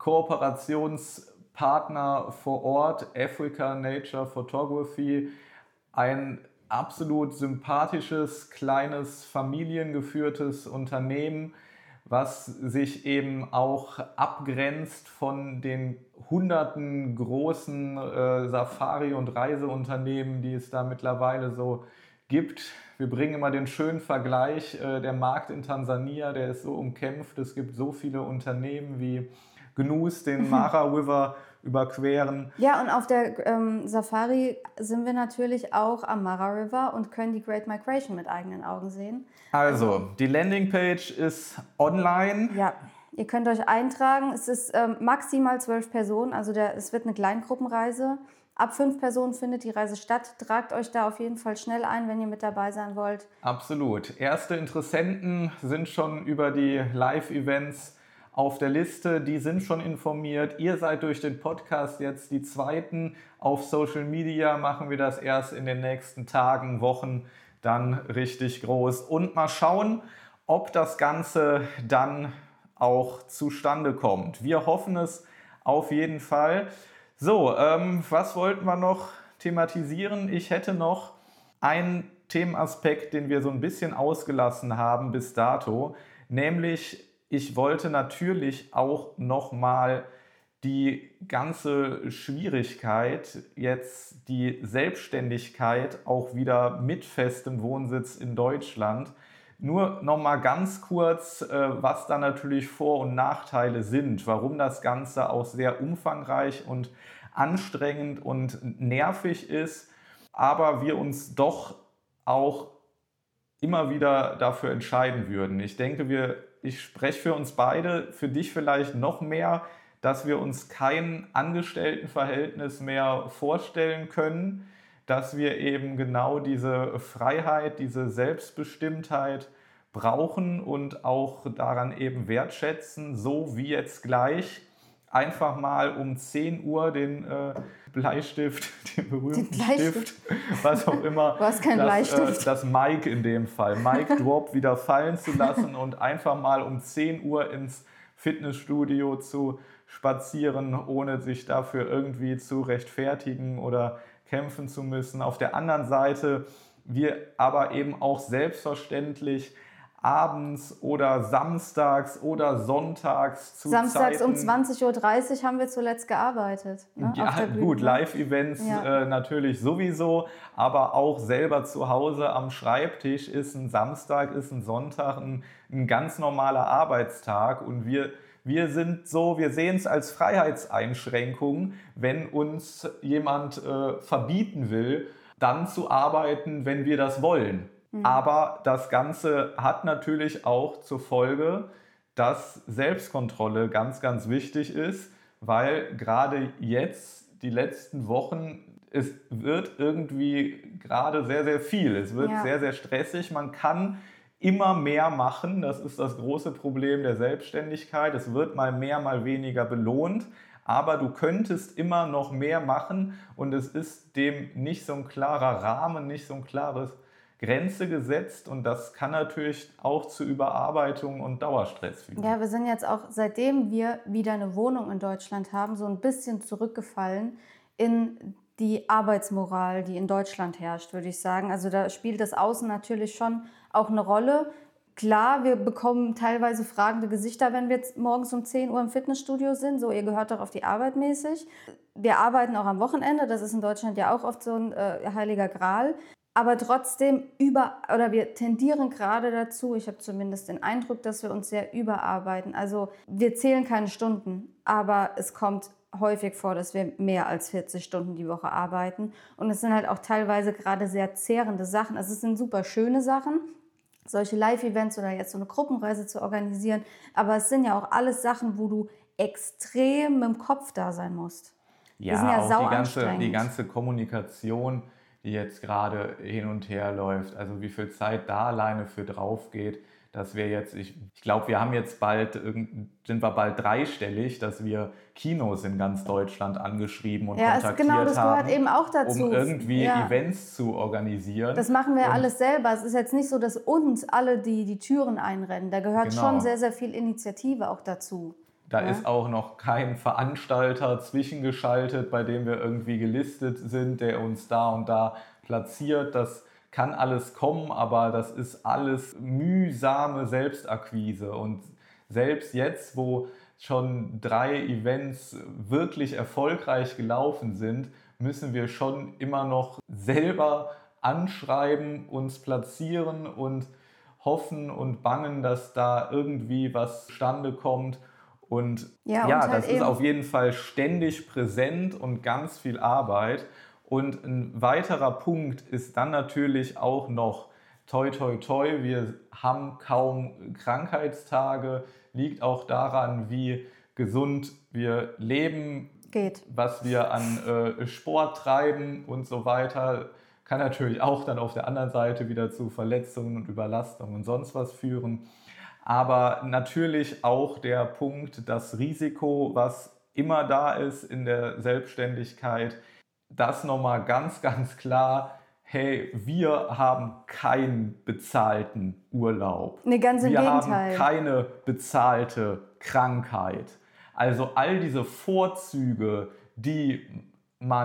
Kooperationspartner vor Ort, Africa Nature Photography, ein absolut sympathisches, kleines, familiengeführtes Unternehmen, was sich eben auch abgrenzt von den hunderten großen äh, Safari- und Reiseunternehmen, die es da mittlerweile so gibt. Wir bringen immer den schönen Vergleich, äh, der Markt in Tansania, der ist so umkämpft, es gibt so viele Unternehmen wie Gnus, den Mara River überqueren. Ja, und auf der ähm, Safari sind wir natürlich auch am Mara River und können die Great Migration mit eigenen Augen sehen. Also, die Landingpage ist online. Ja, ihr könnt euch eintragen. Es ist ähm, maximal zwölf Personen, also der, es wird eine Kleingruppenreise. Ab fünf Personen findet die Reise statt. Tragt euch da auf jeden Fall schnell ein, wenn ihr mit dabei sein wollt. Absolut. Erste Interessenten sind schon über die Live-Events auf der Liste, die sind schon informiert. Ihr seid durch den Podcast jetzt die Zweiten. Auf Social Media machen wir das erst in den nächsten Tagen, Wochen dann richtig groß. Und mal schauen, ob das Ganze dann auch zustande kommt. Wir hoffen es auf jeden Fall. So, ähm, was wollten wir noch thematisieren? Ich hätte noch ein Themenaspekt, den wir so ein bisschen ausgelassen haben bis dato, nämlich ich wollte natürlich auch nochmal die ganze Schwierigkeit, jetzt die Selbstständigkeit auch wieder mit festem Wohnsitz in Deutschland, nur nochmal ganz kurz, was da natürlich Vor- und Nachteile sind, warum das Ganze auch sehr umfangreich und anstrengend und nervig ist, aber wir uns doch auch immer wieder dafür entscheiden würden. Ich denke, wir, ich spreche für uns beide, für dich vielleicht noch mehr, dass wir uns kein Angestelltenverhältnis mehr vorstellen können, dass wir eben genau diese Freiheit, diese Selbstbestimmtheit brauchen und auch daran eben wertschätzen, so wie jetzt gleich einfach mal um zehn Uhr den äh, Bleistift, den berühmten den Bleistift. Stift, was auch immer, du hast keinen das, Bleistift. Äh, das Mic in dem Fall, Mic Drop wieder fallen zu lassen und einfach mal um zehn Uhr ins Fitnessstudio zu spazieren, ohne sich dafür irgendwie zu rechtfertigen oder kämpfen zu müssen. Auf der anderen Seite wir aber eben auch selbstverständlich abends oder samstags oder sonntags zu Samstags Zeiten, um zwanzig Uhr dreißig haben wir zuletzt gearbeitet. Ne, ja, gut, Live-Events ja. äh, natürlich sowieso, aber auch selber zu Hause am Schreibtisch ist ein Samstag, ist ein Sonntag ein, ein ganz normaler Arbeitstag und wir Wir sind so, wir sehen es als Freiheitseinschränkung, wenn uns jemand äh, verbieten will, dann zu arbeiten, wenn wir das wollen. Mhm. Aber das Ganze hat natürlich auch zur Folge, dass Selbstkontrolle ganz, ganz wichtig ist, weil gerade jetzt, die letzten Wochen, es wird irgendwie gerade sehr, sehr viel. Es wird ja. sehr, sehr stressig. Man kann immer mehr machen, das ist das große Problem der Selbstständigkeit. Es wird mal mehr, mal weniger belohnt, aber du könntest immer noch mehr machen und es ist dem nicht so ein klarer Rahmen, nicht so ein klares Grenze gesetzt und das kann natürlich auch zu Überarbeitung und Dauerstress führen. Ja, wir sind jetzt auch, seitdem wir wieder eine Wohnung in Deutschland haben, so ein bisschen zurückgefallen in die Arbeitsmoral, die in Deutschland herrscht, würde ich sagen. Also da spielt das Außen natürlich schon auch eine Rolle. Klar, wir bekommen teilweise fragende Gesichter, wenn wir jetzt morgens um zehn Uhr im Fitnessstudio sind. So, ihr gehört doch auf die Arbeit mäßig. Wir arbeiten auch am Wochenende. Das ist in Deutschland ja auch oft so ein äh, heiliger Gral. Aber trotzdem über, oder wir tendieren gerade dazu, ich habe zumindest den Eindruck, dass wir uns sehr überarbeiten. Also wir zählen keine Stunden, aber es kommt häufig vor, dass wir mehr als vierzig Stunden die Woche arbeiten. Und es sind halt auch teilweise gerade sehr zehrende Sachen. Also es sind super schöne Sachen, solche Live-Events oder jetzt so eine Gruppenreise zu organisieren. Aber es sind ja auch alles Sachen, wo du extrem mit dem Kopf da sein musst. Ja, die sind ja sau anstrengend. Die ganze Kommunikation, die jetzt gerade hin und her läuft, also wie viel Zeit da alleine für drauf geht, dass wir jetzt, ich, ich glaube, wir haben jetzt bald, sind wir bald dreistellig, dass wir Kinos in ganz Deutschland angeschrieben und ja, kontaktiert genau, das haben, gehört eben auch dazu. Um irgendwie ja. Events zu organisieren. Das machen wir und alles selber. Es ist jetzt nicht so, dass uns alle die, die Türen einrennen. Da gehört genau. schon sehr, sehr viel Initiative auch dazu. Da ja. ist auch noch kein Veranstalter zwischengeschaltet, bei dem wir irgendwie gelistet sind, der uns da und da platziert. Das kann alles kommen, aber das ist alles mühsame Selbstakquise. Und selbst jetzt, wo schon drei Events wirklich erfolgreich gelaufen sind, müssen wir schon immer noch selber anschreiben, uns platzieren und hoffen und bangen, dass da irgendwie was zustande kommt. Und ja, ja und halt das ist auf jeden Fall ständig präsent und ganz viel Arbeit. Und ein weiterer Punkt ist dann natürlich auch noch toi toi toi, wir haben kaum Krankheitstage, liegt auch daran, wie gesund wir leben, geht. Was wir an äh, Sport treiben und so weiter. Kann natürlich auch dann auf der anderen Seite wieder zu Verletzungen und Überlastungen und sonst was führen. Aber natürlich auch der Punkt, das Risiko, was immer da ist in der Selbstständigkeit, das nochmal ganz, ganz klar, hey, wir haben keinen bezahlten Urlaub. Nee, ganz im wir Gegenteil. haben keine bezahlte Krankheit. Also all diese Vorzüge, die man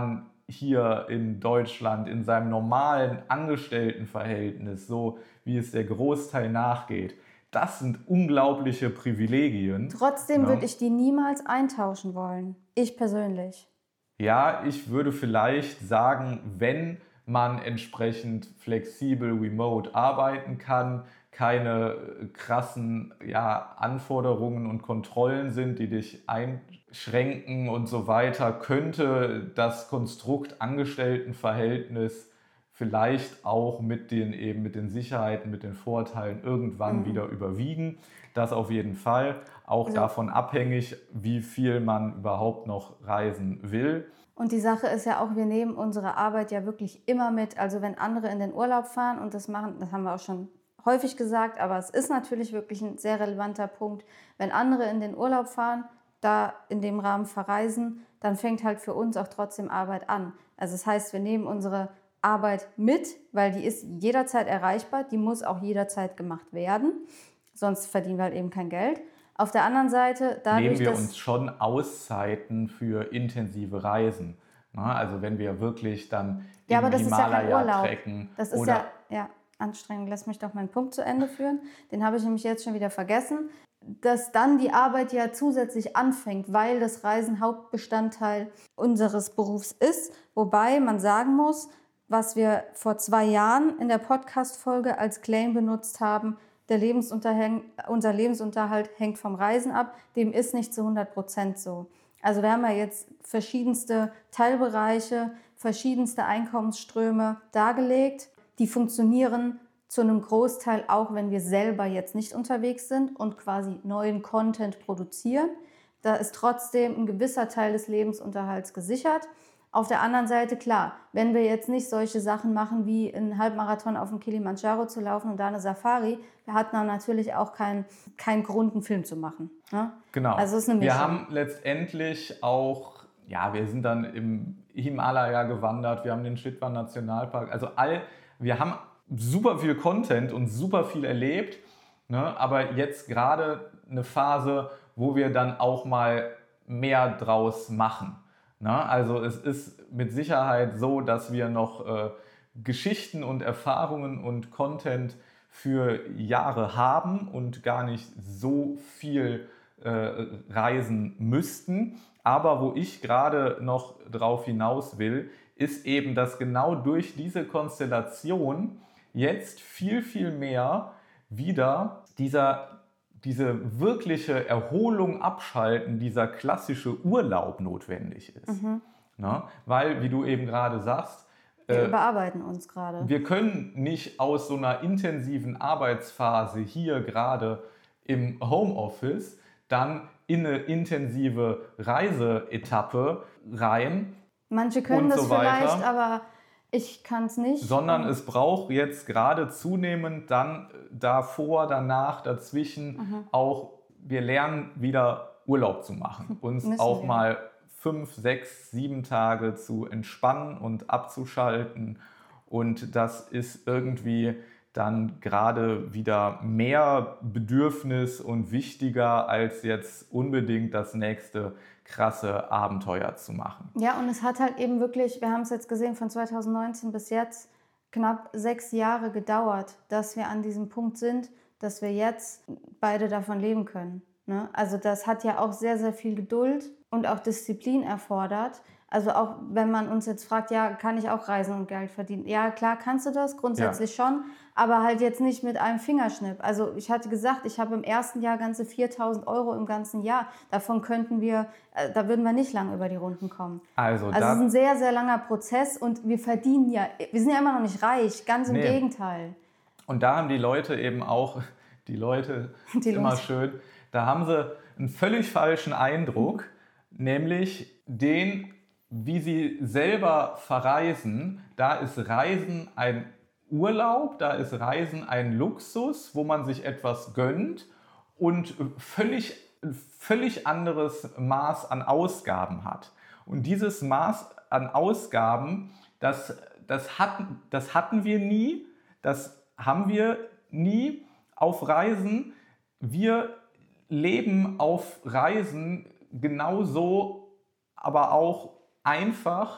hier in Deutschland in seinem normalen Angestelltenverhältnis, so wie es der Großteil nachgeht. Das sind unglaubliche Privilegien. Trotzdem ne? würde ich die niemals eintauschen wollen. Ich persönlich. Ja, ich würde vielleicht sagen, wenn man entsprechend flexibel remote arbeiten kann, keine krassen ja, Anforderungen und Kontrollen sind, die dich einschränken und so weiter, könnte das Konstrukt Angestelltenverhältnis vielleicht auch mit den, eben mit den Sicherheiten, mit den Vorteilen irgendwann mhm. wieder überwiegen. Das auf jeden Fall. Auch also, davon abhängig, wie viel man überhaupt noch reisen will. Und die Sache ist ja auch, wir nehmen unsere Arbeit ja wirklich immer mit. Also wenn andere in den Urlaub fahren und das machen, das haben wir auch schon häufig gesagt, aber es ist natürlich wirklich ein sehr relevanter Punkt. Wenn andere in den Urlaub fahren, da in dem Rahmen verreisen, dann fängt halt für uns auch trotzdem Arbeit an. Also das heißt, wir nehmen unsere Arbeit mit, weil die ist jederzeit erreichbar, die muss auch jederzeit gemacht werden, sonst verdienen wir halt eben kein Geld. Auf der anderen Seite, dadurch, nehmen wir dass uns schon Auszeiten für intensive Reisen. Na, also wenn wir wirklich dann ja, im aber das Himalaya ist ja kein Urlaub. trecken. Das ist oder ja, ja anstrengend. Lass mich doch meinen Punkt zu Ende führen. Den habe ich nämlich jetzt schon wieder vergessen. Dass dann die Arbeit ja zusätzlich anfängt, weil das Reisen Hauptbestandteil unseres Berufs ist. Wobei man sagen muss, was wir vor zwei Jahren in der Podcast-Folge als Claim benutzt haben, der Lebensunterhalt, unser Lebensunterhalt hängt vom Reisen ab, dem ist nicht zu hundert Prozent so. Also wir haben ja jetzt verschiedenste Teilbereiche, verschiedenste Einkommensströme dargelegt, die funktionieren zu einem Großteil auch, wenn wir selber jetzt nicht unterwegs sind und quasi neuen Content produzieren. Da ist trotzdem ein gewisser Teil des Lebensunterhalts gesichert. Auf der anderen Seite, klar, wenn wir jetzt nicht solche Sachen machen, wie einen Halbmarathon auf dem Kilimanjaro zu laufen und da eine Safari, wir hatten dann natürlich auch keinen keinen Grund, einen Film zu machen. Ne? Genau. Also es ist eine Mischung. Wir haben letztendlich auch, ja, wir sind dann im Himalaya gewandert, wir haben den Chitwan Nationalpark, also all, wir haben super viel Content und super viel erlebt, ne? Aber jetzt gerade eine Phase, wo wir dann auch mal mehr draus machen. Na, also es ist mit Sicherheit so, dass wir noch äh, Geschichten und Erfahrungen und Content für Jahre haben und gar nicht so viel äh, reisen müssten. Aber wo ich gerade noch drauf hinaus will, ist eben, dass genau durch diese Konstellation jetzt viel, viel mehr wieder dieser diese wirkliche Erholung, Abschalten, dieser klassische Urlaub notwendig ist. Mhm. Na, weil, wie du eben gerade sagst, wir äh, überarbeiten uns gerade. Wir können nicht aus so einer intensiven Arbeitsphase hier gerade im Homeoffice dann in eine intensive Reiseetappe rein. Manche können und das so weiter. vielleicht, aber ich kann es nicht. Sondern es braucht jetzt gerade zunehmend dann davor, danach, dazwischen mhm. auch, wir lernen wieder Urlaub zu machen. Uns Müssen auch wir. mal fünf, sechs, sieben Tage zu entspannen und abzuschalten. Und das ist irgendwie dann gerade wieder mehr Bedürfnis und wichtiger, als jetzt unbedingt das nächste krasse Abenteuer zu machen. Ja, und es hat halt eben wirklich, wir haben es jetzt gesehen, von zweitausendneunzehn bis jetzt knapp sechs Jahre gedauert, dass wir an diesem Punkt sind, dass wir jetzt beide davon leben können. Ne? Also das hat ja auch sehr, sehr viel Geduld und auch Disziplin erfordert. Also auch wenn man uns jetzt fragt, ja, kann ich auch reisen und Geld verdienen? Ja, klar kannst du das, grundsätzlich ja. schon, aber halt jetzt nicht mit einem Fingerschnipp. Also ich hatte gesagt, ich habe im ersten Jahr ganze viertausend Euro im ganzen Jahr. Davon könnten wir, äh, da würden wir nicht lange über die Runden kommen. Also, also es ist ein sehr, sehr langer Prozess und wir verdienen ja, wir sind ja immer noch nicht reich, ganz im nee. Gegenteil. Und da haben die Leute eben auch, die Leute, die ist immer schön, da haben sie einen völlig falschen Eindruck, mhm. nämlich den, wie sie selber verreisen. Da ist Reisen ein Urlaub, da ist Reisen ein Luxus, wo man sich etwas gönnt und völlig, völlig anderes Maß an Ausgaben hat. Und dieses Maß an Ausgaben, das, das, hatten, das hatten wir nie, das haben wir nie auf Reisen. Wir leben auf Reisen genauso, aber auch einfach,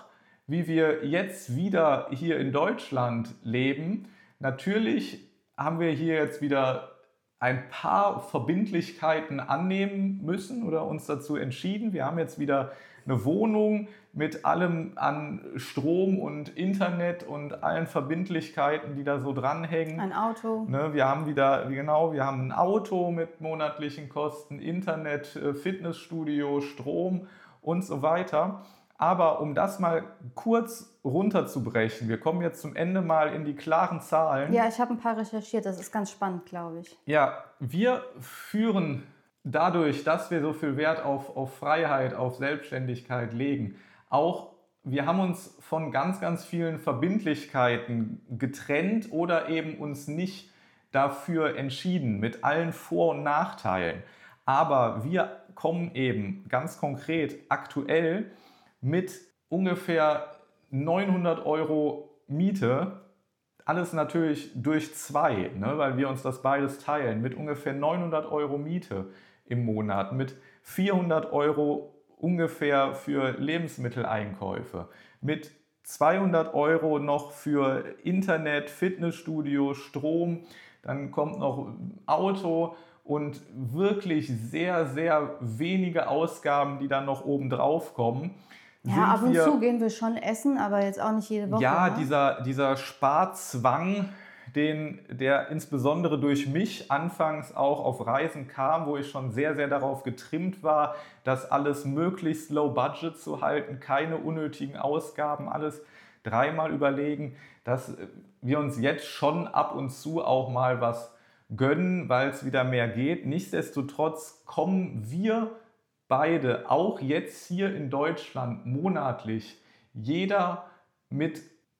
wie wir jetzt wieder hier in Deutschland leben. Natürlich haben wir hier jetzt wieder ein paar Verbindlichkeiten annehmen müssen oder uns dazu entschieden. Wir haben jetzt wieder eine Wohnung mit allem an Strom und Internet und allen Verbindlichkeiten, die da so dranhängen. Ein Auto. Ne, wir haben wieder, genau, wir haben ein Auto mit monatlichen Kosten, Internet, Fitnessstudio, Strom und so weiter. Aber um das mal kurz runterzubrechen, wir kommen jetzt zum Ende mal in die klaren Zahlen. Ja, ich habe ein paar recherchiert, das ist ganz spannend, glaube ich. Ja, wir führen dadurch, dass wir so viel Wert auf, auf Freiheit, auf Selbstständigkeit legen, auch, wir haben uns von ganz, ganz vielen Verbindlichkeiten getrennt oder eben uns nicht dafür entschieden, mit allen Vor- und Nachteilen. Aber wir kommen eben ganz konkret aktuell mit ungefähr neunhundert Euro Miete, alles natürlich durch zwei, ne, weil wir uns das beides teilen, mit ungefähr neunhundert Euro Miete im Monat, mit vierhundert Euro ungefähr für Lebensmitteleinkäufe, mit zweihundert Euro noch für Internet, Fitnessstudio, Strom, dann kommt noch Auto und wirklich sehr, sehr wenige Ausgaben, die dann noch oben drauf kommen. Ja, ab und zu gehen wir schon essen, aber jetzt auch nicht jede Woche. Ja, ne? dieser, dieser Sparzwang, den, der insbesondere durch mich anfangs auch auf Reisen kam, wo ich schon sehr, sehr darauf getrimmt war, das alles möglichst low budget zu halten, keine unnötigen Ausgaben, alles dreimal überlegen, dass wir uns jetzt schon ab und zu auch mal was gönnen, weil es wieder mehr geht. Nichtsdestotrotz kommen wir beide auch jetzt hier in Deutschland monatlich jeder mit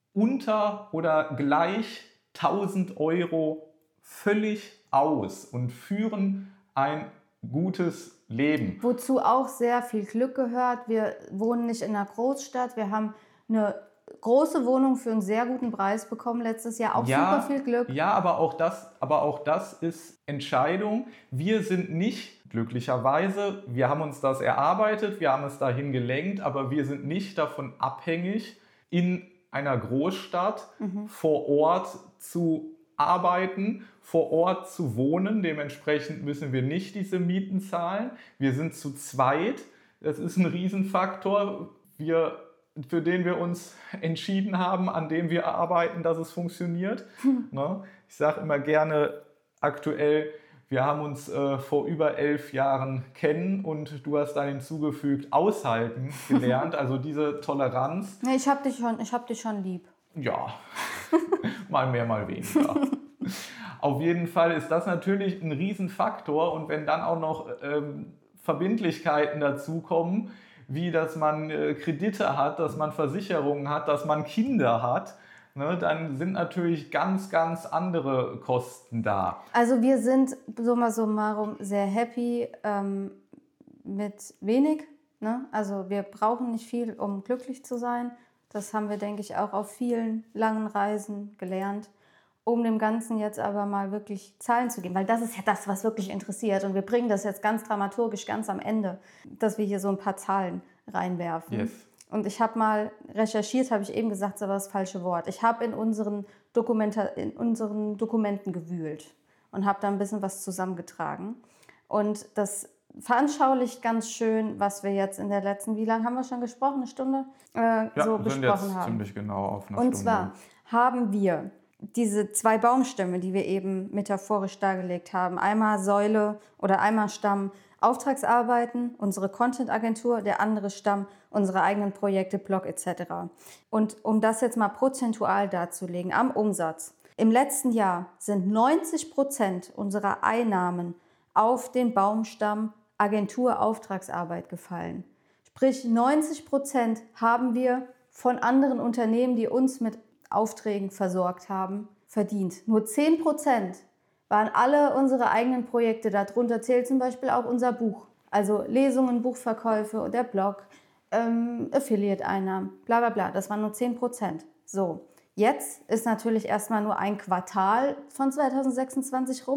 unter oder gleich tausend Euro völlig aus und führen ein gutes Leben. Wozu auch sehr viel Glück gehört. Wir wohnen nicht in einer Großstadt. Wir haben eine große Wohnung für einen sehr guten Preis bekommen letztes Jahr. Auch Ja, super viel Glück. Ja, aber auch das, aber auch das ist Entscheidung. Wir sind nicht, glücklicherweise, wir haben uns das erarbeitet, wir haben es dahin gelenkt, aber wir sind nicht davon abhängig, in einer Großstadt mhm. vor Ort zu arbeiten, vor Ort zu wohnen. Dementsprechend müssen wir nicht diese Mieten zahlen. Wir sind zu zweit. Das ist ein Riesenfaktor, wir, für den wir uns entschieden haben, an dem wir arbeiten, dass es funktioniert. Hm. Ne? Ich sage immer gerne aktuell, wir haben uns äh, vor über elf Jahren kennen und du hast dann hinzugefügt, aushalten gelernt, also diese Toleranz. Nee, ich habe dich schon, ich hab dich schon lieb. Ja, mal mehr, mal weniger. Auf jeden Fall ist das natürlich ein Riesenfaktor und wenn dann auch noch ähm, Verbindlichkeiten dazukommen, wie dass man äh, Kredite hat, dass man Versicherungen hat, dass man Kinder hat, ne, dann sind natürlich ganz, ganz andere Kosten da. Also wir sind summa summarum sehr happy ähm, mit wenig. Ne? Also wir brauchen nicht viel, um glücklich zu sein. Das haben wir, denke ich, auch auf vielen langen Reisen gelernt. Um dem Ganzen jetzt aber mal wirklich Zahlen zu geben, weil das ist ja das, was wirklich interessiert. Und wir bringen das jetzt ganz dramaturgisch ganz am Ende, dass wir hier so ein paar Zahlen reinwerfen. Yes. Und ich habe mal recherchiert, habe ich eben gesagt, aber das falsche Wort. Ich habe in unseren, Dokumenta- in unseren Dokumenten gewühlt und habe da ein bisschen was zusammengetragen. Und das veranschaulicht ganz schön, was wir jetzt in der letzten, wie lange haben wir schon gesprochen? Eine Stunde? Äh, ja, so wir besprochen sind jetzt haben. ziemlich genau auf eine Und Stunde. zwar haben wir diese zwei Baumstämme, die wir eben metaphorisch dargelegt haben, einmal Säule oder einmal Stamm Auftragsarbeiten, unsere Content-Agentur, der andere Stamm unsere eigenen Projekte, Blog et cetera. Und um das jetzt mal prozentual darzulegen, am Umsatz. Im letzten Jahr sind neunzig Prozent unserer Einnahmen auf den Baumstamm Agentur-Auftragsarbeit gefallen. Sprich, neunzig Prozent haben wir von anderen Unternehmen, die uns mit Aufträgen versorgt haben, verdient. Nur zehn Prozent waren alle unsere eigenen Projekte. Darunter zählt zum Beispiel auch unser Buch. Also Lesungen, Buchverkäufe und der Blog, ähm, Affiliate-Einnahmen, bla bla bla. Das waren nur zehn Prozent. So, jetzt ist natürlich erstmal nur ein Quartal von zwanzig sechsundzwanzig rum,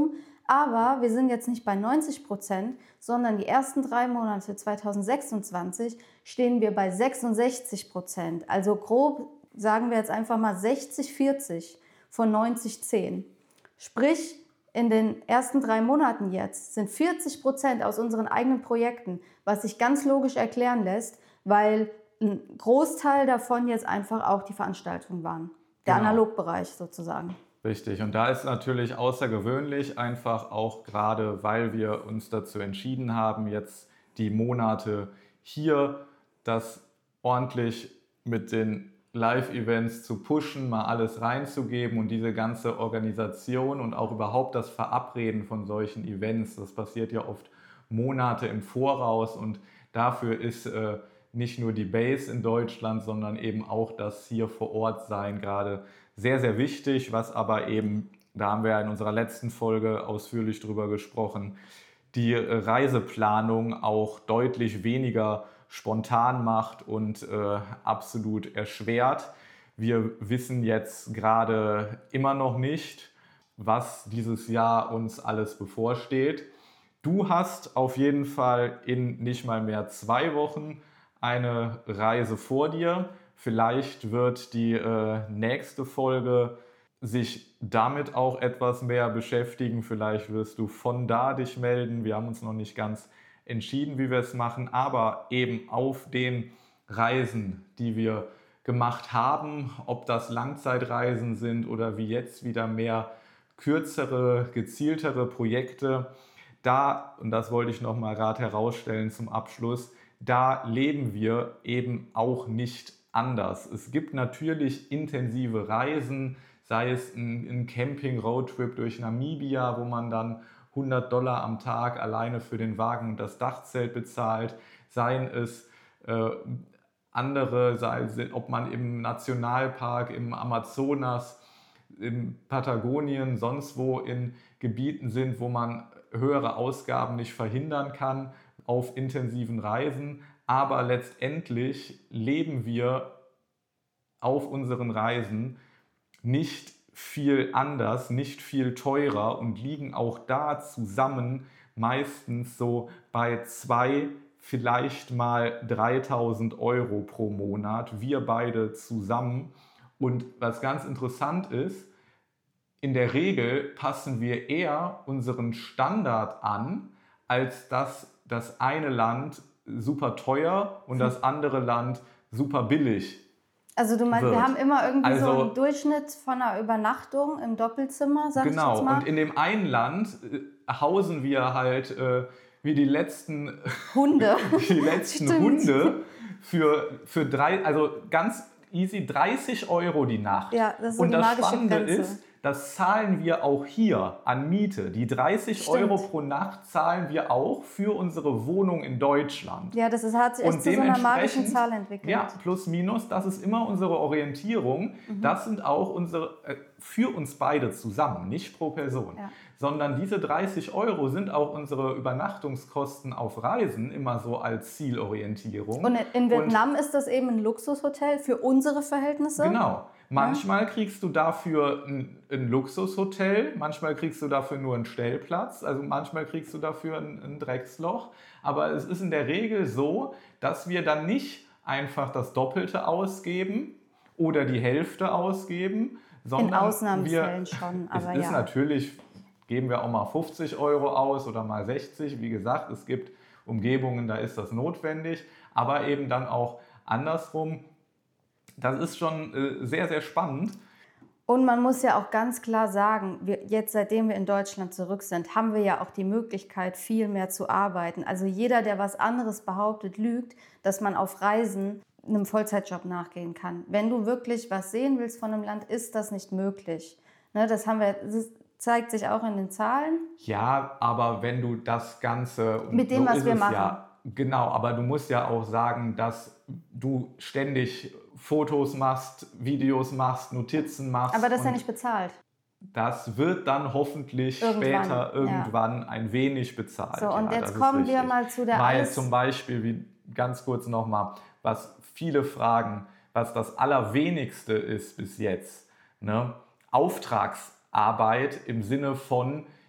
Aber wir sind jetzt nicht bei neunzig Prozent, sondern die ersten drei Monate zwanzig sechsundzwanzig stehen wir bei sechsundsechzig Prozent. Also grob sagen wir jetzt einfach mal sechzig vierzig von neunzig zehn. Sprich, in den ersten drei Monaten jetzt sind vierzig Prozent aus unseren eigenen Projekten, was sich ganz logisch erklären lässt, weil ein Großteil davon jetzt einfach auch die Veranstaltungen waren. Der Genau. Analogbereich sozusagen. Richtig, und da ist natürlich außergewöhnlich, einfach auch gerade, weil wir uns dazu entschieden haben, jetzt die Monate hier das ordentlich mit den Live-Events zu pushen, mal alles reinzugeben und diese ganze Organisation und auch überhaupt das Verabreden von solchen Events, das passiert ja oft Monate im Voraus und dafür ist äh, nicht nur die Base in Deutschland, sondern eben auch das hier vor Ort sein gerade sehr, sehr wichtig, was aber eben, da haben wir ja in unserer letzten Folge ausführlich drüber gesprochen, die Reiseplanung auch deutlich weniger spontan macht und äh, absolut erschwert. Wir wissen jetzt gerade immer noch nicht, was dieses Jahr uns alles bevorsteht. Du hast auf jeden Fall in nicht mal mehr zwei Wochen eine Reise vor dir. Vielleicht wird die äh, nächste Folge sich damit auch etwas mehr beschäftigen. Vielleicht wirst du von da dich melden. Wir haben uns noch nicht ganz entschieden, wie wir es machen, aber eben auf den Reisen, die wir gemacht haben, ob das Langzeitreisen sind oder wie jetzt wieder mehr kürzere, gezieltere Projekte, da, und das wollte ich noch mal gerade herausstellen zum Abschluss, da leben wir eben auch nicht anders. Es gibt natürlich intensive Reisen, sei es ein, ein Camping-Roadtrip durch Namibia, wo man dann hundert Dollar am Tag alleine für den Wagen und das Dachzelt bezahlt, seien es äh, andere, sei es, ob man im Nationalpark, im Amazonas, in Patagonien, sonst wo in Gebieten sind, wo man höhere Ausgaben nicht verhindern kann auf intensiven Reisen. Aber letztendlich leben wir auf unseren Reisen nicht viel anders, nicht viel teurer und liegen auch da zusammen meistens so bei zwei, vielleicht mal dreitausend Euro pro Monat, wir beide zusammen. Und was ganz interessant ist, in der Regel passen wir eher unseren Standard an, als dass das eine Land super teuer und das andere Land super billig. Also du meinst, wird. wir haben immer irgendwie Also, so einen Durchschnitt von einer Übernachtung im Doppelzimmer, sag genau, ich jetzt mal. Und in dem einen Land äh, hausen wir halt äh, wie die letzten Hunde. die letzten Stimmt. Hunde für, für drei, also ganz easy dreißig Euro die Nacht. Ja, das ist so und die das magische Spannende Grenze. ist, das zahlen wir auch hier an Miete. Die dreißig Stimmt. Euro pro Nacht zahlen wir auch für unsere Wohnung in Deutschland. Ja, das ist, hat sich echt Und zu so einer magischen dementsprechend, Zahl entwickelt. ja, plus minus, das ist immer unsere Orientierung. Mhm. Das sind auch unsere, äh, für uns beide zusammen, nicht pro Person. Ja. Sondern diese dreißig Euro sind auch unsere Übernachtungskosten auf Reisen, immer so als Zielorientierung. Und in Vietnam Und ist das eben ein Luxushotel für unsere Verhältnisse? Genau. Manchmal kriegst du dafür ein, ein Luxushotel, manchmal kriegst du dafür nur einen Stellplatz, also manchmal kriegst du dafür ein, ein Drecksloch. Aber es ist in der Regel so, dass wir dann nicht einfach das Doppelte ausgeben oder die Hälfte ausgeben, sondern in Ausnahmefällen wir, schon, aber es ist ja. natürlich, geben wir auch mal fünfzig Euro aus oder mal sechzig. Wie gesagt, es gibt Umgebungen, da ist das notwendig, aber eben dann auch andersrum. Das ist schon äh, sehr, sehr spannend. Und man muss ja auch ganz klar sagen, wir, jetzt seitdem wir in Deutschland zurück sind, haben wir ja auch die Möglichkeit, viel mehr zu arbeiten. Also jeder, der was anderes behauptet, lügt, dass man auf Reisen einem Vollzeitjob nachgehen kann. Wenn du wirklich was sehen willst von einem Land, ist das nicht möglich. Ne, das haben wir, das zeigt sich auch in den Zahlen. Ja, aber wenn du das Ganze... Mit dem, so was ist wir es machen. Ja, genau, aber du musst ja auch sagen, dass du ständig Fotos machst, Videos machst, Notizen machst. Aber das ist ja und nicht bezahlt. Das wird dann hoffentlich Irgendwann, später irgendwann ja. ein wenig bezahlt. So, und ja, jetzt kommen wir mal zu der Weil alles zum Beispiel, wie ganz kurz nochmal, was viele fragen, was das Allerwenigste ist bis jetzt, ne? Auftragsarbeit im Sinne von,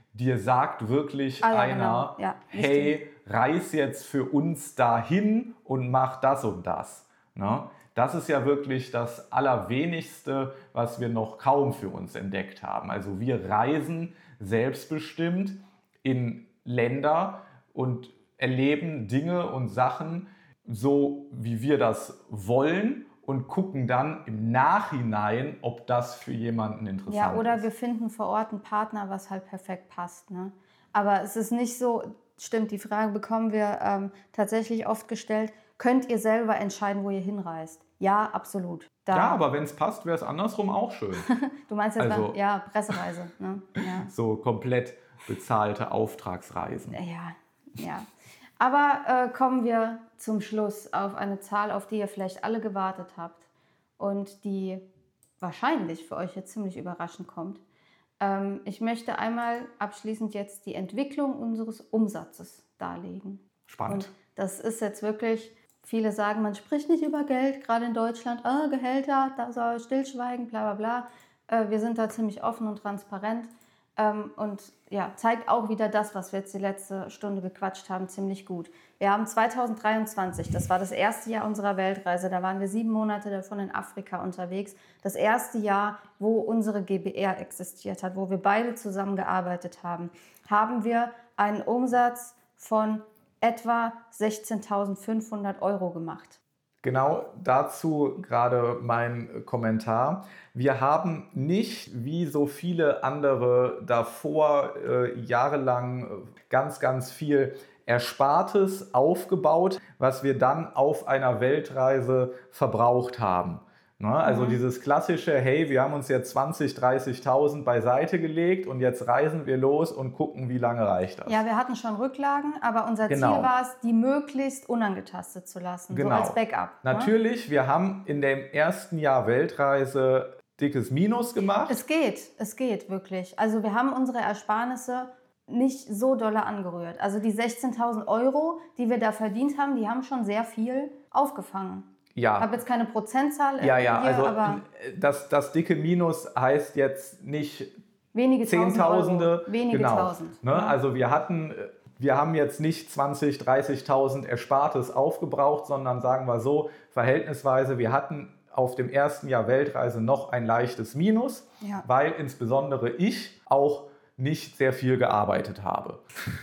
dir sagt wirklich Ah, ja, einer, genau. Ja, hey, reis jetzt für uns dahin und mach das und das. Ne? Das ist ja wirklich das Allerwenigste, was wir noch kaum für uns entdeckt haben. Also wir reisen selbstbestimmt in Länder und erleben Dinge und Sachen so, wie wir das wollen und gucken dann im Nachhinein, ob das für jemanden interessant ist. Ja, oder wir finden vor Ort einen Partner, was halt perfekt passt. Ne? Aber es ist nicht so, stimmt, die Frage bekommen wir ähm, tatsächlich oft gestellt, könnt ihr selber entscheiden, wo ihr hinreist? Ja, absolut. Da, Ja, aber wenn es passt, wäre es andersrum auch schön. du meinst jetzt, Also- mal, ja, Pressereise. Ne? Ja. So komplett bezahlte Auftragsreisen. Ja, ja. Aber äh, kommen wir zum Schluss auf eine Zahl, auf die ihr vielleicht alle gewartet habt und die wahrscheinlich für euch jetzt ziemlich überraschend kommt. Ähm, ich möchte einmal abschließend jetzt die Entwicklung unseres Umsatzes darlegen. Spannend. Und das ist jetzt wirklich, viele sagen, man spricht nicht über Geld, gerade in Deutschland, ah, Gehälter, da soll stillschweigen, bla bla bla. Äh, wir sind da ziemlich offen und transparent. Ähm, und ja, zeigt auch wieder das, was wir jetzt die letzte Stunde gequatscht haben, ziemlich gut. Wir haben zweitausenddreiundzwanzig, das war das erste Jahr unserer Weltreise, da waren wir sieben Monate davon in Afrika unterwegs. Das erste Jahr, wo unsere G b R existiert hat, wo wir beide zusammengearbeitet haben, haben wir einen Umsatz von etwa sechzehntausendfünfhundert Euro gemacht. Genau dazu gerade mein Kommentar. Wir haben nicht, wie so viele andere davor, äh, jahrelang äh, ganz, ganz viel Erspartes aufgebaut, was wir dann auf einer Weltreise verbraucht haben. Ne? Also Mhm. dieses klassische, hey, wir haben uns jetzt zwanzigtausend, dreißigtausend beiseite gelegt und jetzt reisen wir los und gucken, wie lange reicht das. Ja, wir hatten schon Rücklagen, aber unser Genau. Ziel war es, die möglichst unangetastet zu lassen, Genau. so als Backup. Ne? Natürlich, wir haben in dem ersten Jahr Weltreise dickes Minus gemacht. Es geht, es geht wirklich. Also wir haben unsere Ersparnisse nicht so doll angerührt. Also die sechzehntausend Euro, die wir da verdient haben, die haben schon sehr viel aufgefangen. Ich Ja, habe jetzt keine Prozentzahl äh, ja, ja. hier, Also aber das, das dicke Minus heißt jetzt nicht wenige tausend Zehntausende. Euro, wenige genau. tausend. Ne? Ja. Also wir hatten, wir haben jetzt nicht zwanzigtausend, dreißigtausend Erspartes aufgebraucht, sondern sagen wir so, verhältnisweise, wir hatten auf dem ersten Jahr Weltreise noch ein leichtes Minus, Ja. weil insbesondere ich auch nicht sehr viel gearbeitet habe.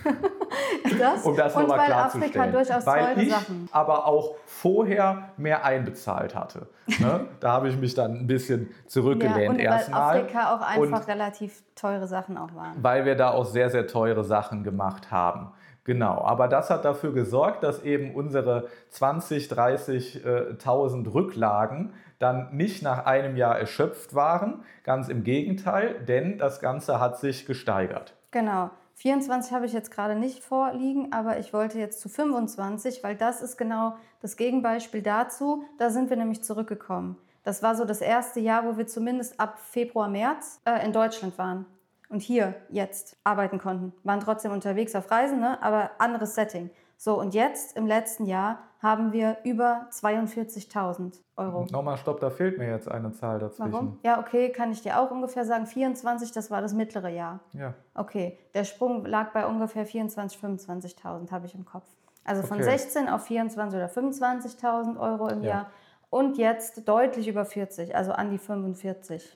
Das, Um das und nochmal weil klarzustellen. Afrika durchaus weil teure ich Sachen. aber auch vorher mehr einbezahlt hatte. Ne? Da habe ich mich dann ein bisschen Ja, zurückgelehnt und weil erstmal. Afrika auch einfach Und relativ teure Sachen auch waren. weil wir da auch sehr, sehr teure Sachen gemacht haben. Genau, aber das hat dafür gesorgt, dass eben unsere zwanzigtausend, dreißigtausend Rücklagen dann nicht nach einem Jahr erschöpft waren. Ganz im Gegenteil, denn das Ganze hat sich gesteigert. Genau. vierundzwanzig habe ich jetzt gerade nicht vorliegen, aber ich wollte jetzt zu fünfundzwanzig, weil das ist genau das Gegenbeispiel dazu. Da sind wir nämlich zurückgekommen. Das war so das erste Jahr, wo wir zumindest ab Februar, März äh, in Deutschland waren und hier jetzt arbeiten konnten. Waren trotzdem unterwegs auf Reisen, ne? Aber anderes Setting. So, und jetzt im letzten Jahr haben wir über zweiundvierzigtausend Euro. Nochmal, stopp, da fehlt mir jetzt eine Zahl dazwischen. Warum? Ja, okay, kann ich dir auch ungefähr sagen. vierundzwanzig, das war das mittlere Jahr. Ja. Okay, der Sprung lag bei ungefähr vierundzwanzigtausend, fünfundzwanzigtausend, habe ich im Kopf. Also von Okay. sechzehn auf vierundzwanzig oder fünfundzwanzigtausend Euro im Ja. Jahr und jetzt deutlich über vierzig, also an die fünfundvierzig.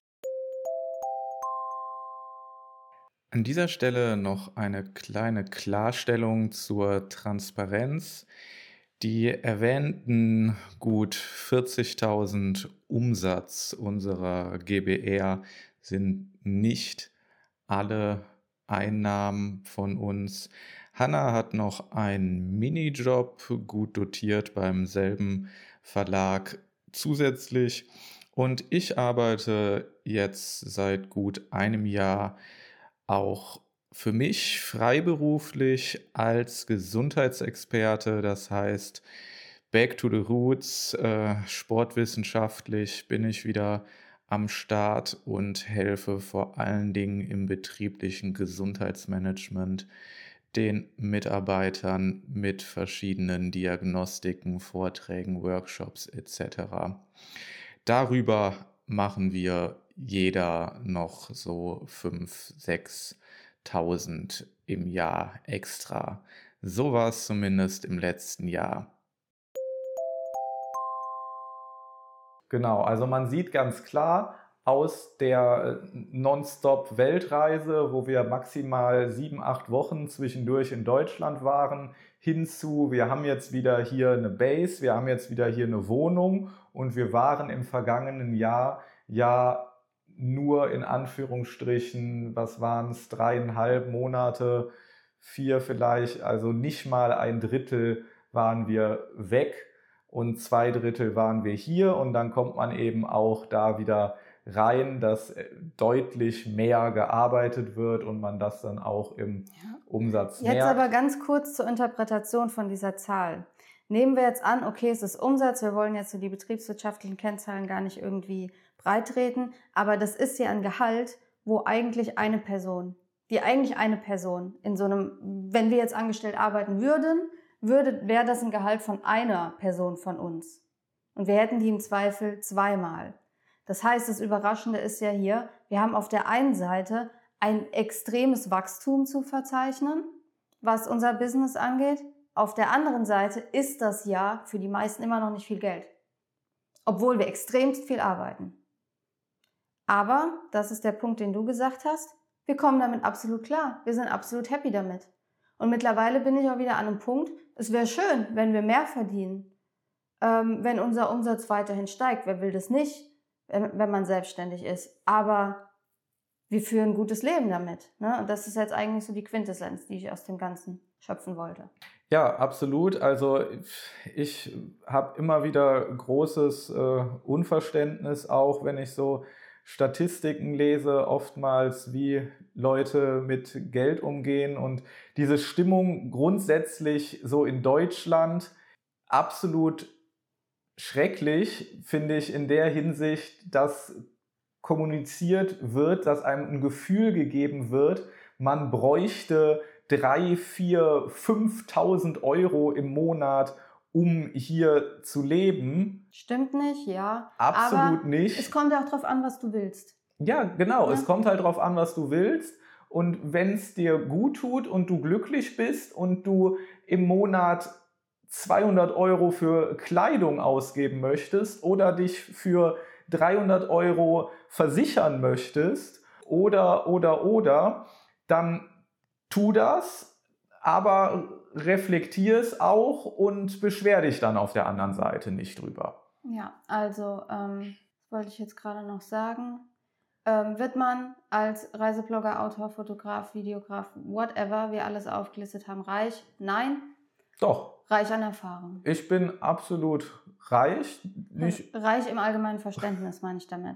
An dieser Stelle noch eine kleine Klarstellung zur Transparenz. Die erwähnten gut vierzigtausend Umsatz unserer G b R sind nicht alle Einnahmen von uns. Hanna hat noch einen Minijob, gut dotiert beim selben Verlag zusätzlich. Und ich arbeite jetzt seit gut einem Jahr auch für mich freiberuflich als Gesundheitsexperte, das heißt Back to the Roots, äh, sportwissenschaftlich bin ich wieder am Start und helfe vor allen Dingen im betrieblichen Gesundheitsmanagement den Mitarbeitern mit verschiedenen Diagnostiken, Vorträgen, Workshops et cetera. Darüber machen wir jeder noch so fünftausend, tausend im Jahr extra. So war es zumindest im letzten Jahr. Genau, also man sieht ganz klar aus der Non-Stop-Weltreise, wo wir maximal sieben, acht Wochen zwischendurch in Deutschland waren, hinzu, wir haben jetzt wieder hier eine Base, wir haben jetzt wieder hier eine Wohnung und wir waren im vergangenen Jahr ja nur in Anführungsstrichen, was waren es, dreieinhalb Monate, vier vielleicht, also nicht mal ein Drittel waren wir weg und zwei Drittel waren wir hier und dann kommt man eben auch da wieder rein, dass deutlich mehr gearbeitet wird und man das dann auch im ja. Umsatz merkt. Jetzt aber ganz kurz zur Interpretation von dieser Zahl. Nehmen wir jetzt an, okay, es ist Umsatz, wir wollen jetzt so die betriebswirtschaftlichen Kennzahlen gar nicht irgendwie breitreden, aber das ist ja ein Gehalt, wo eigentlich eine Person, die eigentlich eine Person in so einem, wenn wir jetzt angestellt arbeiten würden, würde, wäre das ein Gehalt von einer Person von uns. Und wir hätten die im Zweifel zweimal. Das heißt, das Überraschende ist ja hier, wir haben auf der einen Seite ein extremes Wachstum zu verzeichnen, was unser Business angeht. Auf der anderen Seite ist das ja für die meisten immer noch nicht viel Geld, obwohl wir extremst viel arbeiten. Aber, das ist der Punkt, den du gesagt hast, wir kommen damit absolut klar. Wir sind absolut happy damit. Und mittlerweile bin ich auch wieder an einem Punkt, es wäre schön, wenn wir mehr verdienen, ähm, wenn unser Umsatz weiterhin steigt. Wer will das nicht, wenn, wenn man selbstständig ist? Aber wir führen ein gutes Leben damit. Ne? Und das ist jetzt eigentlich so die Quintessenz, die ich aus dem Ganzen schöpfen wollte. Ja, absolut. Also ich habe immer wieder großes äh, Unverständnis, auch wenn ich so Statistiken lese, oftmals wie Leute mit Geld umgehen und diese Stimmung grundsätzlich so in Deutschland absolut schrecklich, finde ich in der Hinsicht, dass kommuniziert wird, dass einem ein Gefühl gegeben wird, man bräuchte drei, vier, fünftausend Euro im Monat, um hier zu leben. Stimmt nicht, ja. Absolut aber nicht. Es kommt ja auch drauf an, was du willst. Ja, genau. Ja. Es kommt halt drauf an, was du willst. Und wenn es dir gut tut und du glücklich bist und du im Monat zweihundert Euro für Kleidung ausgeben möchtest oder dich für dreihundert Euro versichern möchtest oder, oder, oder, dann tu das, aber reflektier es auch und beschwer dich dann auf der anderen Seite nicht drüber. Ja, also, ähm, das wollte ich jetzt gerade noch sagen. Ähm, wird man als Reiseblogger, Autor, Fotograf, Videograf, whatever, wir alles aufgelistet haben, reich? Nein. Doch. Reich an Erfahrung. Ich bin absolut reich. Nicht reich im allgemeinen Verständnis, meine ich damit.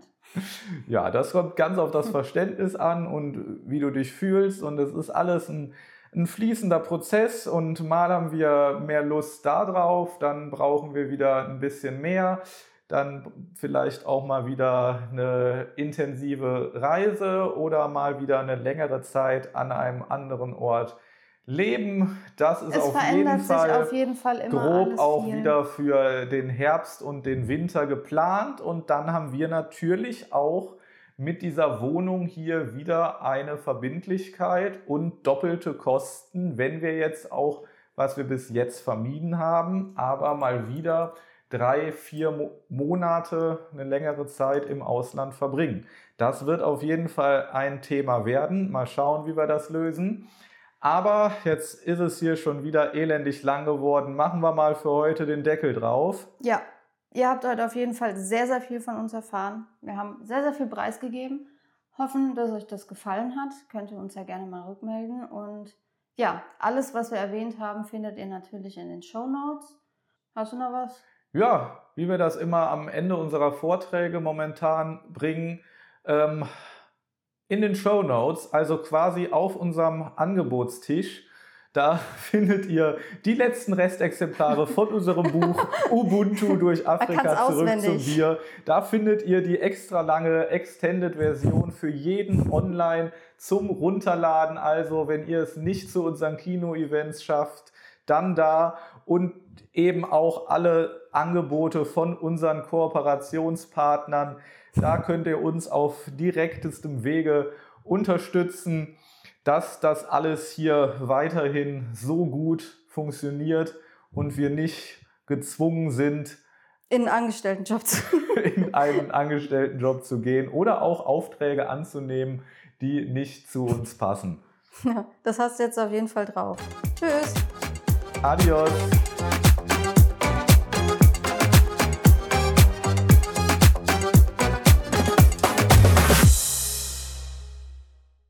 Ja, das kommt ganz auf das Verständnis an und wie du dich fühlst. Und es ist alles ein, ein fließender Prozess. Und mal haben wir mehr Lust darauf, dann brauchen wir wieder ein bisschen mehr. Dann vielleicht auch mal wieder eine intensive Reise oder mal wieder eine längere Zeit an einem anderen Ort leben. Das ist es auf jeden, verändert Fall sich auf jeden Fall immer grob alles auch viel. wieder für den Herbst und den Winter geplant. Und dann haben wir natürlich auch mit dieser Wohnung hier wieder eine Verbindlichkeit und doppelte Kosten, wenn wir jetzt auch, was wir bis jetzt vermieden haben, aber mal wieder drei, vier Mo- Monate, eine längere Zeit im Ausland verbringen. Das wird auf jeden Fall ein Thema werden. Mal schauen, wie wir das lösen. Aber jetzt ist es hier schon wieder elendig lang geworden. Machen wir mal für heute den Deckel drauf. Ja, ihr habt heute auf jeden Fall sehr, sehr viel von uns erfahren. Wir haben sehr, sehr viel preisgegeben. Hoffen, dass euch das gefallen hat. Könnt ihr uns ja gerne mal rückmelden. Und ja, alles, was wir erwähnt haben, findet ihr natürlich in den Shownotes. Hast du noch was? Ja, wie wir das immer am Ende unserer Vorträge momentan bringen, ähm, in den Shownotes, also quasi auf unserem Angebotstisch, da findet ihr die letzten Restexemplare von unserem Buch Ubuntu durch Afrika zurück zum Bier. Da findet ihr die extra lange Extended-Version für jeden online zum Runterladen. Also wenn ihr es nicht zu unseren Kino-Events schafft, dann da und eben auch alle Angebote von unseren Kooperationspartnern. Da könnt ihr uns auf direktestem Wege unterstützen. dass das alles hier weiterhin so gut funktioniert und wir nicht gezwungen sind, in einen Angestelltenjob zu in einen Angestelltenjob zu gehen oder auch Aufträge anzunehmen, die nicht zu uns passen. Ja, das hast du jetzt auf jeden Fall drauf. Tschüss. Adios.